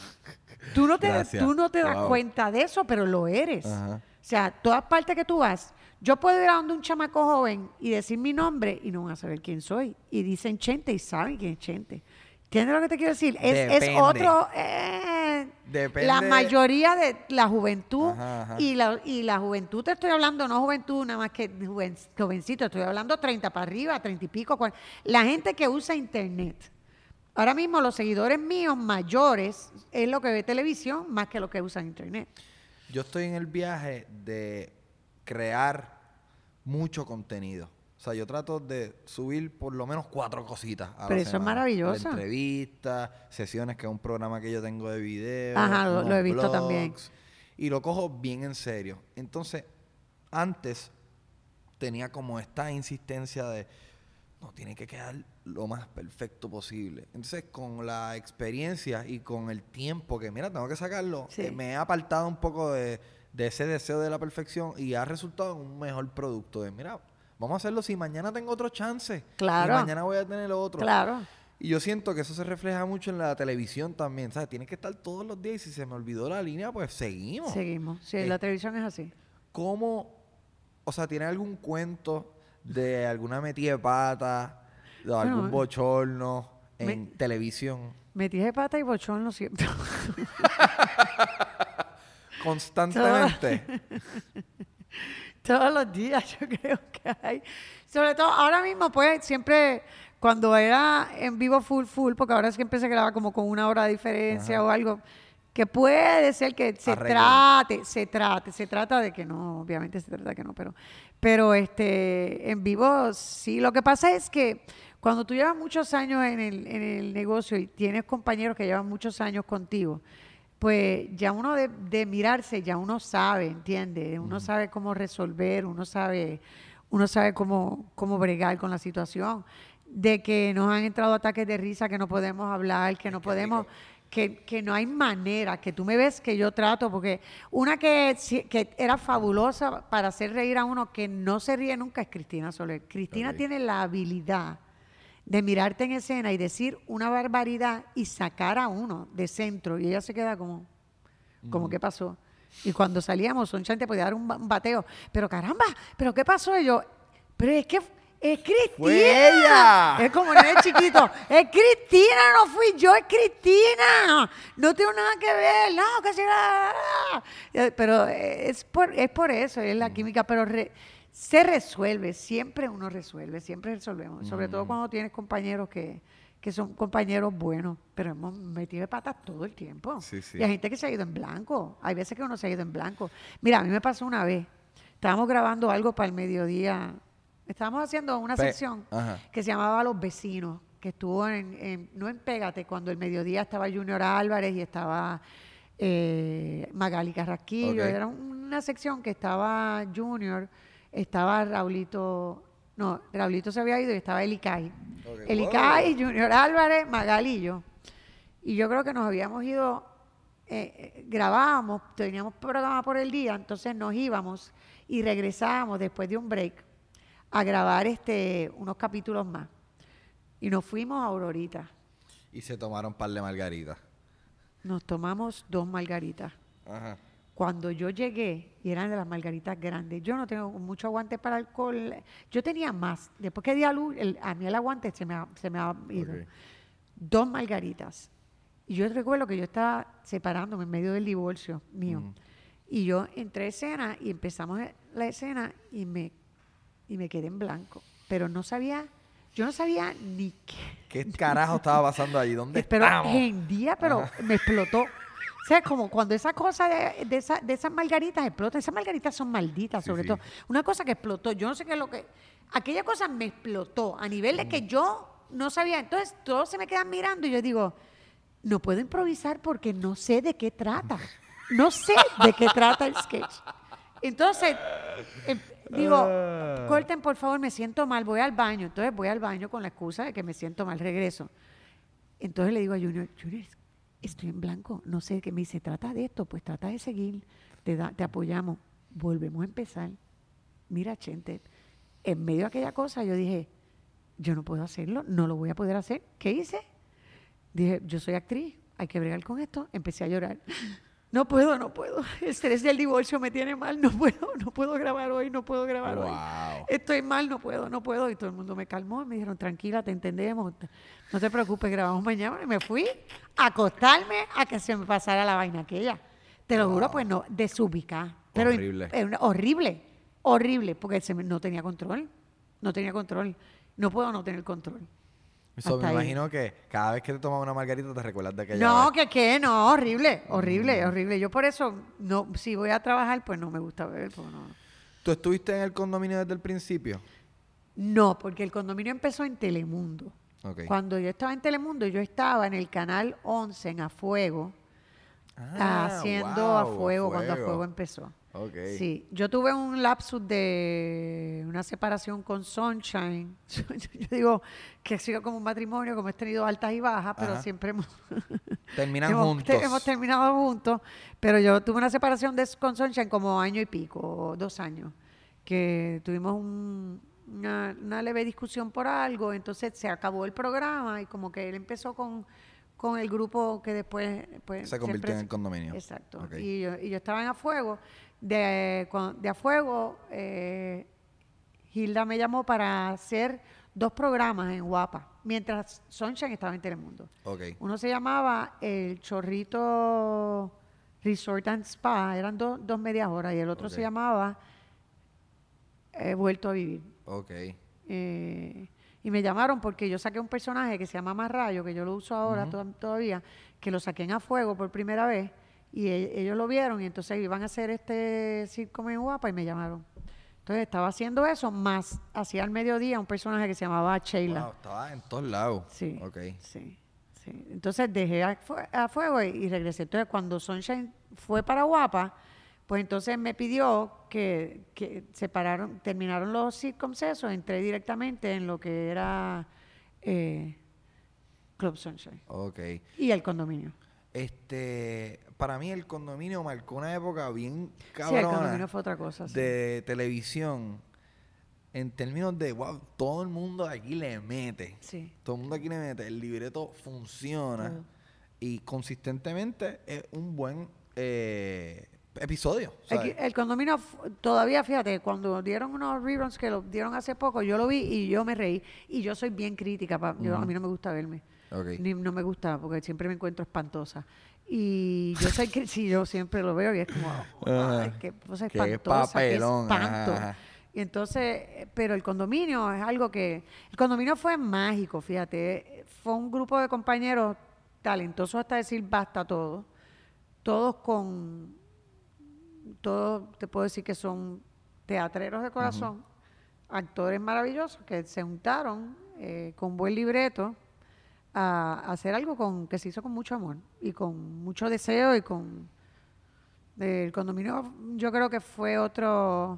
B: Tú no te, tú no te das wow. cuenta de eso, pero lo eres. Ajá. O sea, todas partes que tú vas, yo puedo ir a donde un chamaco joven y decir mi nombre y no van a saber quién soy. Y dicen Chente y saben quién es Chente. ¿Entiendes lo que te quiero decir? Es, es otro... Eh, Depende. La mayoría de la juventud, ajá, ajá. Y, la, y la juventud, te estoy hablando, no juventud nada más que joven, jovencito, estoy hablando treinta para arriba, treinta y pico. cuarenta. La gente que usa internet. Ahora mismo los seguidores míos mayores es lo que ve televisión más que lo que usan internet.
A: Yo estoy en el viaje de crear mucho contenido. O sea, yo trato de subir por lo menos cuatro cositas a
B: Pero
A: la
B: eso
A: semana.
B: Es maravilloso.
A: Entrevistas, sesiones, que es un programa que yo tengo de video.
B: Ajá, lo, lo he visto blogs, también.
A: Y lo cojo bien en serio. Entonces, antes tenía como esta insistencia de... No, tiene que quedar lo más perfecto posible. Entonces, con la experiencia y con el tiempo que, mira, tengo que sacarlo, sí. eh, me he apartado un poco de, de ese deseo de la perfección y ha resultado en un mejor producto. De, mira, vamos a hacerlo si mañana tengo otro chance.
B: Claro.
A: Y mañana voy a tener otro.
B: Claro.
A: Y yo siento que eso se refleja mucho en la televisión también, ¿sabes? Tiene que estar todos los días y si se me olvidó la línea, pues seguimos.
B: Seguimos. Sí, eh, la televisión es así.
A: ¿Cómo? O sea, ¿tiene algún cuento de alguna metida de pata, de bueno, algún bochorno en me, televisión?
B: Metida de pata y bochorno siempre.
A: Constantemente.
B: Todo, todos los días yo creo que hay. Sobre todo ahora mismo, pues, siempre cuando era en vivo full, full, porque ahora siempre se graba como con una hora de diferencia Ajá. o algo, que puede ser que se Arreglo. trate, se trate, se trata de que no, obviamente se trata de que no, pero, pero este, en vivo sí. Lo que pasa es que cuando tú llevas muchos años en el, en el negocio y tienes compañeros que llevan muchos años contigo, pues ya uno de, de mirarse, ya uno sabe, ¿entiendes? Uno uh-huh. sabe cómo resolver, uno sabe, uno sabe cómo, cómo bregar con la situación. De que nos han entrado ataques de risa, que no podemos hablar, que no podemos... Que, que no hay manera, que tú me ves que yo trato, porque una que, que era fabulosa para hacer reír a uno que no se ríe nunca es Cristina Soler. Cristina okay. tiene la habilidad de mirarte en escena y decir una barbaridad y sacar a uno de centro, y ella se queda como, como mm. ¿qué pasó? Y cuando salíamos, Soncha te podía dar un bateo, pero caramba, ¿pero qué pasó? Y yo, pero es que... ¡Es Cristina!
A: ¡Fue ella!
B: Es como nene chiquito. ¡Es Cristina! ¡No fui yo! ¡Es Cristina! No tengo nada que ver. No, que se... Pero es por, es por eso, es la química. Pero re, se resuelve. Siempre uno resuelve. Siempre resolvemos. Sobre mm. todo cuando tienes compañeros que, que son compañeros buenos. Pero hemos metido de patas todo el tiempo. Sí, sí. Y hay gente que se ha ido en blanco. Hay veces que uno se ha ido en blanco. Mira, a mí me pasó una vez. Estábamos grabando algo para el mediodía. Estábamos haciendo una Pe sección Ajá. que se llamaba Los Vecinos, que estuvo en, en, no en Pégate, cuando el mediodía estaba Junior Álvarez y estaba eh, Magali Carrasquillo. Okay. Era una sección que estaba Junior, estaba Raulito, no, Raulito se había ido y estaba Elicay. Okay. Elicay, wow. Junior Álvarez, Magali y yo. Y yo creo que nos habíamos ido, eh, grabábamos, teníamos programa por el día, entonces nos íbamos y regresábamos después de un break a grabar este unos capítulos más. Y nos fuimos a Aurorita.
A: Y se tomaron un par de margaritas.
B: Nos tomamos dos margaritas. Ajá. Cuando yo llegué, y eran de las margaritas grandes, yo no tengo mucho aguante para alcohol. Yo tenía más. Después que di a luz, el, a mí el aguante se me ha, se me ha ido. Okay. Dos margaritas. Y yo recuerdo que yo estaba separándome en medio del divorcio mío. Mm. Y yo entré a escena y empezamos la escena y me y me quedé en blanco, pero no sabía, yo no sabía ni qué.
A: ¿Qué carajo estaba pasando allí? ¿Dónde
B: pero
A: estamos?
B: En día, pero Ajá. me explotó. O sea, como cuando esa cosa de, de, esa, de esas margaritas explota, esas margaritas son malditas, sí, sobre sí. todo. Una cosa que explotó, yo no sé qué es lo que... Aquella cosa me explotó a nivel de que yo no sabía. Entonces, todos se me quedan mirando y yo digo, no puedo improvisar porque no sé de qué trata. No sé de qué trata el sketch. Entonces... Eh, Digo, uh. corten por favor, me siento mal, voy al baño. Entonces voy al baño con la excusa de que me siento mal, regreso. Entonces le digo a Junior, Junior, estoy en blanco, no sé qué me dice, trata de esto, pues trata de seguir, te, da, te apoyamos. Volvemos a empezar. Mira, Chente, en medio de aquella cosa yo dije, yo no puedo hacerlo, no lo voy a poder hacer. ¿Qué hice? Dije, yo soy actriz, hay que bregar con esto. Empecé a llorar. No puedo, no puedo. El estrés del divorcio me tiene mal. No puedo, no puedo grabar hoy, no puedo grabar wow. hoy. Estoy mal, no puedo, no puedo. Y todo el mundo me calmó y me dijeron, tranquila, te entendemos. No te preocupes, grabamos mañana. Y me fui a acostarme a que se me pasara la vaina aquella. Te lo wow. juro, pues no, desubicada. Pero horrible. In, eh, horrible, horrible, porque se me, no tenía control. No tenía control. No puedo no tener control.
A: Eso me ahí. Imagino que cada vez que te tomas una margarita te recuerdas de aquella
B: No,
A: vez.
B: que qué, no, horrible, horrible, mm. horrible. Yo por eso, no, si voy a trabajar, pues no me gusta beber. Pues no.
A: ¿Tú estuviste en el condominio desde el principio?
B: No, porque el condominio empezó en Telemundo. Okay. Cuando yo estaba en Telemundo, yo estaba en el canal once, en A Fuego, ah, haciendo wow, A Fuego, cuando A Fuego empezó. Okay. Sí, yo tuve un lapsus de una separación con Sunshine. Yo, yo digo que ha sido como un matrimonio, como he tenido altas y bajas, pero Ajá. siempre hemos,
A: Terminan
B: hemos,
A: juntos.
B: Te, hemos terminado juntos. Pero yo tuve una separación de, con Sunshine como año y pico, dos años, que tuvimos un, una, una leve discusión por algo, entonces se acabó el programa y como que él empezó con... con el grupo que después... Pues,
A: se convirtió siempre, en el condominio.
B: Exacto. Okay. Y, yo, y yo estaba en A Fuego. De, de A Fuego, eh, Hilda me llamó para hacer dos programas en Guapa, mientras Sunshine estaba en Telemundo. Okay. Uno se llamaba El Chorrito Resort and Spa, eran do, dos medias horas, y el otro okay. se llamaba He Vuelto a Vivir. Okay. Eh, y me llamaron porque yo saqué un personaje que se llama Marrayo, que yo lo uso ahora uh-huh. to- todavía, que lo saqué en A Fuego por primera vez, y e- ellos lo vieron, y entonces iban a hacer este sitcom en Guapa y me llamaron. Entonces estaba haciendo eso, más hacía al mediodía un personaje que se llamaba Sheila.
A: Wow, estaba en todos lados.
B: Sí,
A: okay.
B: sí, sí. Entonces dejé a, fu- a Fuego y, y regresé. Entonces cuando Sunshine fue para Guapa, Pues entonces me pidió que, que separaron, terminaron los sitcoms esos, entré directamente en lo que era eh, Club Sunshine.
A: Ok.
B: Y El Condominio.
A: Este, para mí el condominio marcó una época bien
B: Sí, El
A: cabrona
B: Condominio fue otra cosa. Sí.
A: de televisión en términos de, wow, todo el mundo aquí le mete.
B: Sí.
A: Todo el mundo aquí le mete. El libreto funciona
B: Todo.
A: y consistentemente es un buen eh, episodio. ¿sabes?
B: El, el Condominio, f- todavía, fíjate, cuando dieron unos reruns que lo dieron hace poco, yo lo vi y yo me reí. Y yo soy bien crítica, pa- yo, a mí no me gusta verme.
A: Ok.
B: Ni, no me gusta porque siempre me encuentro espantosa. Y yo sé que sí, yo siempre lo veo y es como, ay,
A: Ajá.
B: qué cosa
A: Qué
B: espantosa, qué
A: papelón,
B: espanto.
A: ajá.
B: Y entonces, eh, pero el condominio es algo que, el condominio fue mágico, fíjate, fue un grupo de compañeros talentosos hasta decir basta todos, todos con, todos te puedo decir que son teatreros de corazón, actores maravillosos que se juntaron eh, con buen libreto a, a hacer algo con, que se hizo con mucho amor y con mucho deseo y con el condominio. Yo creo que fue otro,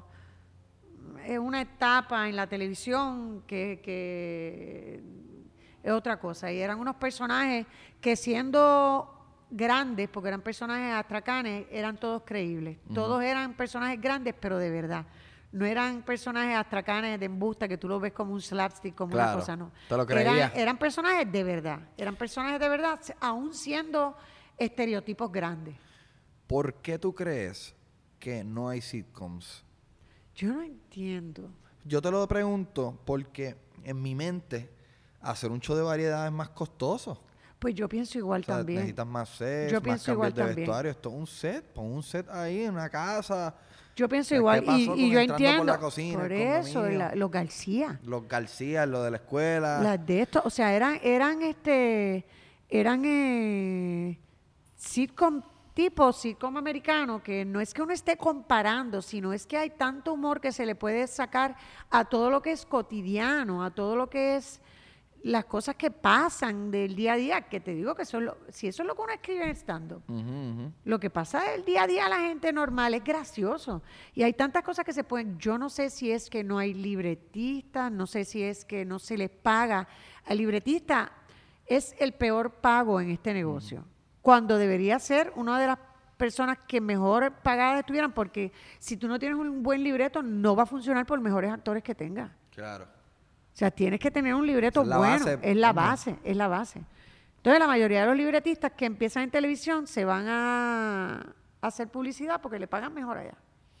B: es una etapa en la televisión que, que es otra cosa. Y eran unos personajes que siendo grandes, porque eran personajes astracanes, eran todos creíbles.
A: Ujú.
B: Todos eran personajes grandes, pero de verdad. No eran personajes astracanes de embusta que tú los ves como un slapstick, como una
A: Claro,
B: cosa, no.
A: te lo
B: Eran,
A: creías.
B: eran personajes de verdad. Eran personajes de verdad, aún siendo estereotipos grandes.
A: ¿Por qué tú crees que no hay sitcoms?
B: Yo no entiendo.
A: Yo te lo pregunto porque en mi mente hacer un show de variedad es más costoso.
B: Pues yo pienso igual
A: O sea,
B: también.
A: necesitas más sets,
B: Yo
A: más
B: pienso
A: cambios
B: igual
A: de
B: también.
A: vestuario. Esto es un set, pon un set ahí en una casa.
B: Yo pienso
A: ¿Qué
B: igual
A: pasó
B: y,
A: con
B: y yo
A: entrando por
B: entiendo.
A: la cocina,
B: por
A: el
B: eso,
A: condominio?
B: la- los García.
A: Los García, lo de la escuela.
B: Las de estos, o sea, eran, eran este, eran eh, sitcom tipo sitcom americano, que no es que uno esté comparando, sino es que hay tanto humor que se le puede sacar a todo lo que es cotidiano, a todo lo que es las cosas que pasan del día a día, que te digo que eso es lo- si eso es lo que uno escribe en stand-up.
A: Ujú, ujú.
B: Lo que pasa del día a día a la gente normal es gracioso. Y hay tantas cosas que se pueden. Yo no sé si es que no hay libretistas, no sé si es que no se les paga. Al libretista es el peor pago en este negocio. Cuando debería ser una de las personas que mejor pagadas estuvieran, porque si tú no tienes un buen libreto, no va a funcionar por mejores actores que tengas.
A: Claro.
B: O sea, tienes que tener un libreto
A: Esa es la
B: bueno.
A: base,
B: es la
A: coño.
B: base, es la base. Entonces, la mayoría de los libretistas que empiezan en televisión se van a, a hacer publicidad porque le pagan mejor allá.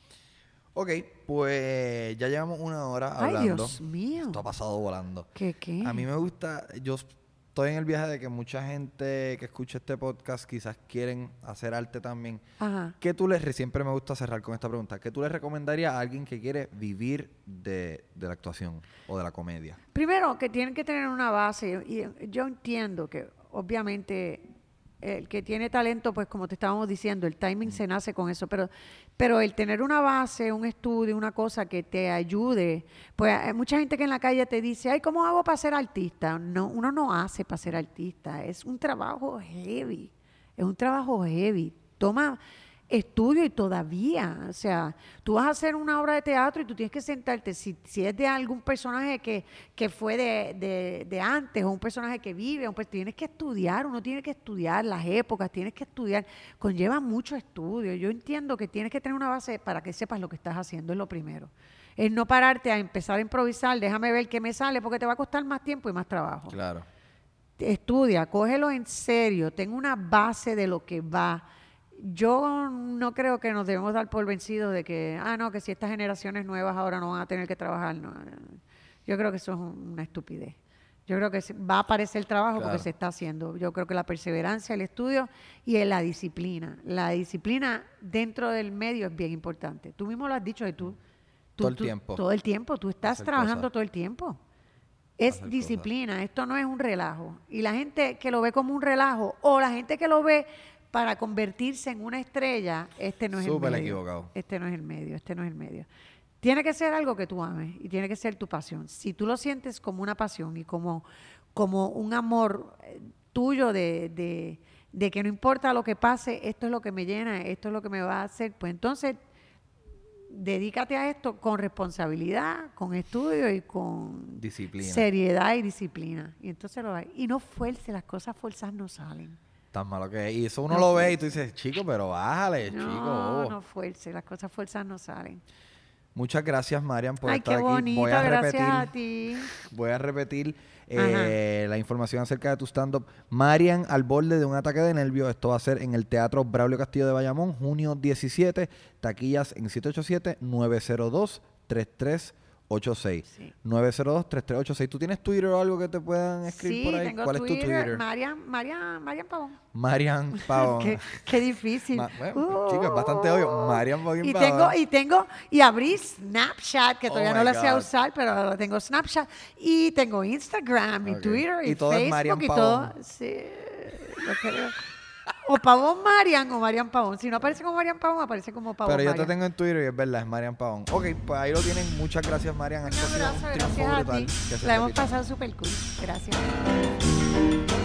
A: Ok, pues ya llevamos una hora
B: Ay,
A: hablando.
B: Dios mío.
A: Esto ha pasado volando.
B: ¿Qué, qué?
A: A mí me gusta, yo estoy en el viaje de que mucha gente que escucha este podcast quizás quieren hacer arte también.
B: Ajá.
A: ¿Qué tú les, siempre me gusta cerrar con esta pregunta, ¿qué tú les recomendarías a alguien que quiere vivir de, de la actuación o de la comedia?
B: Primero, que tienen que tener una base. Y yo entiendo que, obviamente, el que tiene talento, pues como te estábamos diciendo, el timing se nace con eso. Pero, pero el tener una base, un estudio, una cosa que te ayude. Pues hay mucha gente que en la calle te dice, ay, ¿cómo hago para ser artista? No, uno no hace para ser artista. Es un trabajo heavy. Es un trabajo heavy. Toma estudio y todavía, o sea, tú vas a hacer una obra de teatro y tú tienes que sentarte, si, si es de algún personaje que, que fue de, de, de antes o un personaje que vive, pues tienes que estudiar, uno tiene que estudiar las épocas, tienes que estudiar, conlleva mucho estudio. Yo entiendo que tienes que tener una base para que sepas lo que estás haciendo, es lo primero. Es no pararte a empezar a improvisar, déjame ver qué me sale, porque te va a costar más tiempo y más trabajo.
A: Claro.
B: Estudia, cógelo en serio, ten una base de lo que va. Yo no creo que nos debemos dar por vencidos de que, ah, no, que si estas generaciones nuevas ahora no van a tener que trabajar. No. Yo creo que eso es una estupidez. Yo creo que va a aparecer el trabajo
A: Claro.
B: porque se está haciendo. Yo creo que la perseverancia, el estudio y la disciplina. La disciplina dentro del medio es bien importante. Tú mismo lo has dicho y tú... tú
A: Todo el
B: tú-
A: tiempo.
B: Todo el tiempo. Tú estás
A: Hacer
B: trabajando
A: cosas.
B: todo el tiempo. Es
A: Hacer
B: disciplina, esto no es un relajo. Y la gente que lo ve como un relajo o la gente que lo ve para convertirse en una estrella, este no es
A: Súper
B: el medio.
A: equivocado.
B: Este no es el medio, este no es el medio. Tiene que ser algo que tú ames y tiene que ser tu pasión. Si tú lo sientes como una pasión y como, como un amor eh, tuyo de, de, de que no importa lo que pase, esto es lo que me llena, esto es lo que me va a hacer, pues entonces dedícate a esto con responsabilidad, con estudio y con
A: disciplina,
B: seriedad y disciplina. Y entonces lo hay. Y no fuerce, las cosas forzadas no salen.
A: Tan malo que es. Y eso uno
B: No
A: lo
B: fuerce.
A: ve y tú dices, chico, pero bájale,
B: No,
A: chico. Oh.
B: no fuerce, las cosas forzadas no salen.
A: Muchas gracias, Marian, por
B: Ay,
A: estar
B: qué
A: aquí.
B: bonito,
A: Voy a
B: gracias
A: repetir,
B: a ti.
A: voy a repetir eh, la información acerca de tu stand-up. Marian al borde de un ataque de nervios. Esto va a ser en el Teatro Braulio Castillo de Bayamón, junio diecisiete. Taquillas en siete ocho siete, nueve cero dos, tres tres ocho seis.
B: Sí.
A: nueve cero dos, tres tres ocho seis. ¿Tú tienes Twitter o algo que te puedan escribir
B: Sí,
A: por ahí?
B: tengo
A: ¿Cuál
B: Twitter,
A: es tu Twitter?
B: Marian, Marian, Marian Pavón.
A: Marian Pavón.
B: qué, qué difícil.
A: Ma- bueno,
B: Uh,
A: chicos, es bastante obvio. Marian Pavón.
B: Y tengo, y tengo, y abrí Snapchat, que
A: Oh
B: todavía
A: my
B: no lo sé
A: God.
B: usar, pero lo tengo Snapchat. Y tengo Instagram, y
A: Ok.
B: Twitter, y,
A: Y todo es
B: Facebook,
A: Marian
B: y
A: Pavón.
B: todo. Sí, lo creo. O Pavón Marian o Marian Pavón. Si no aparece como Marian Pavón, aparece como Pavón
A: Pero yo
B: Marian.
A: te tengo en Twitter y es verdad, es Marian Pavón. Ok, pues ahí lo tienen. Muchas gracias, Marian.
B: Un
A: Esto ha sido
B: abrazo,
A: un triunfo
B: gracias a
A: brutal.
B: ti.
A: Que se
B: La hemos
A: repita.
B: pasado súper cool. Gracias.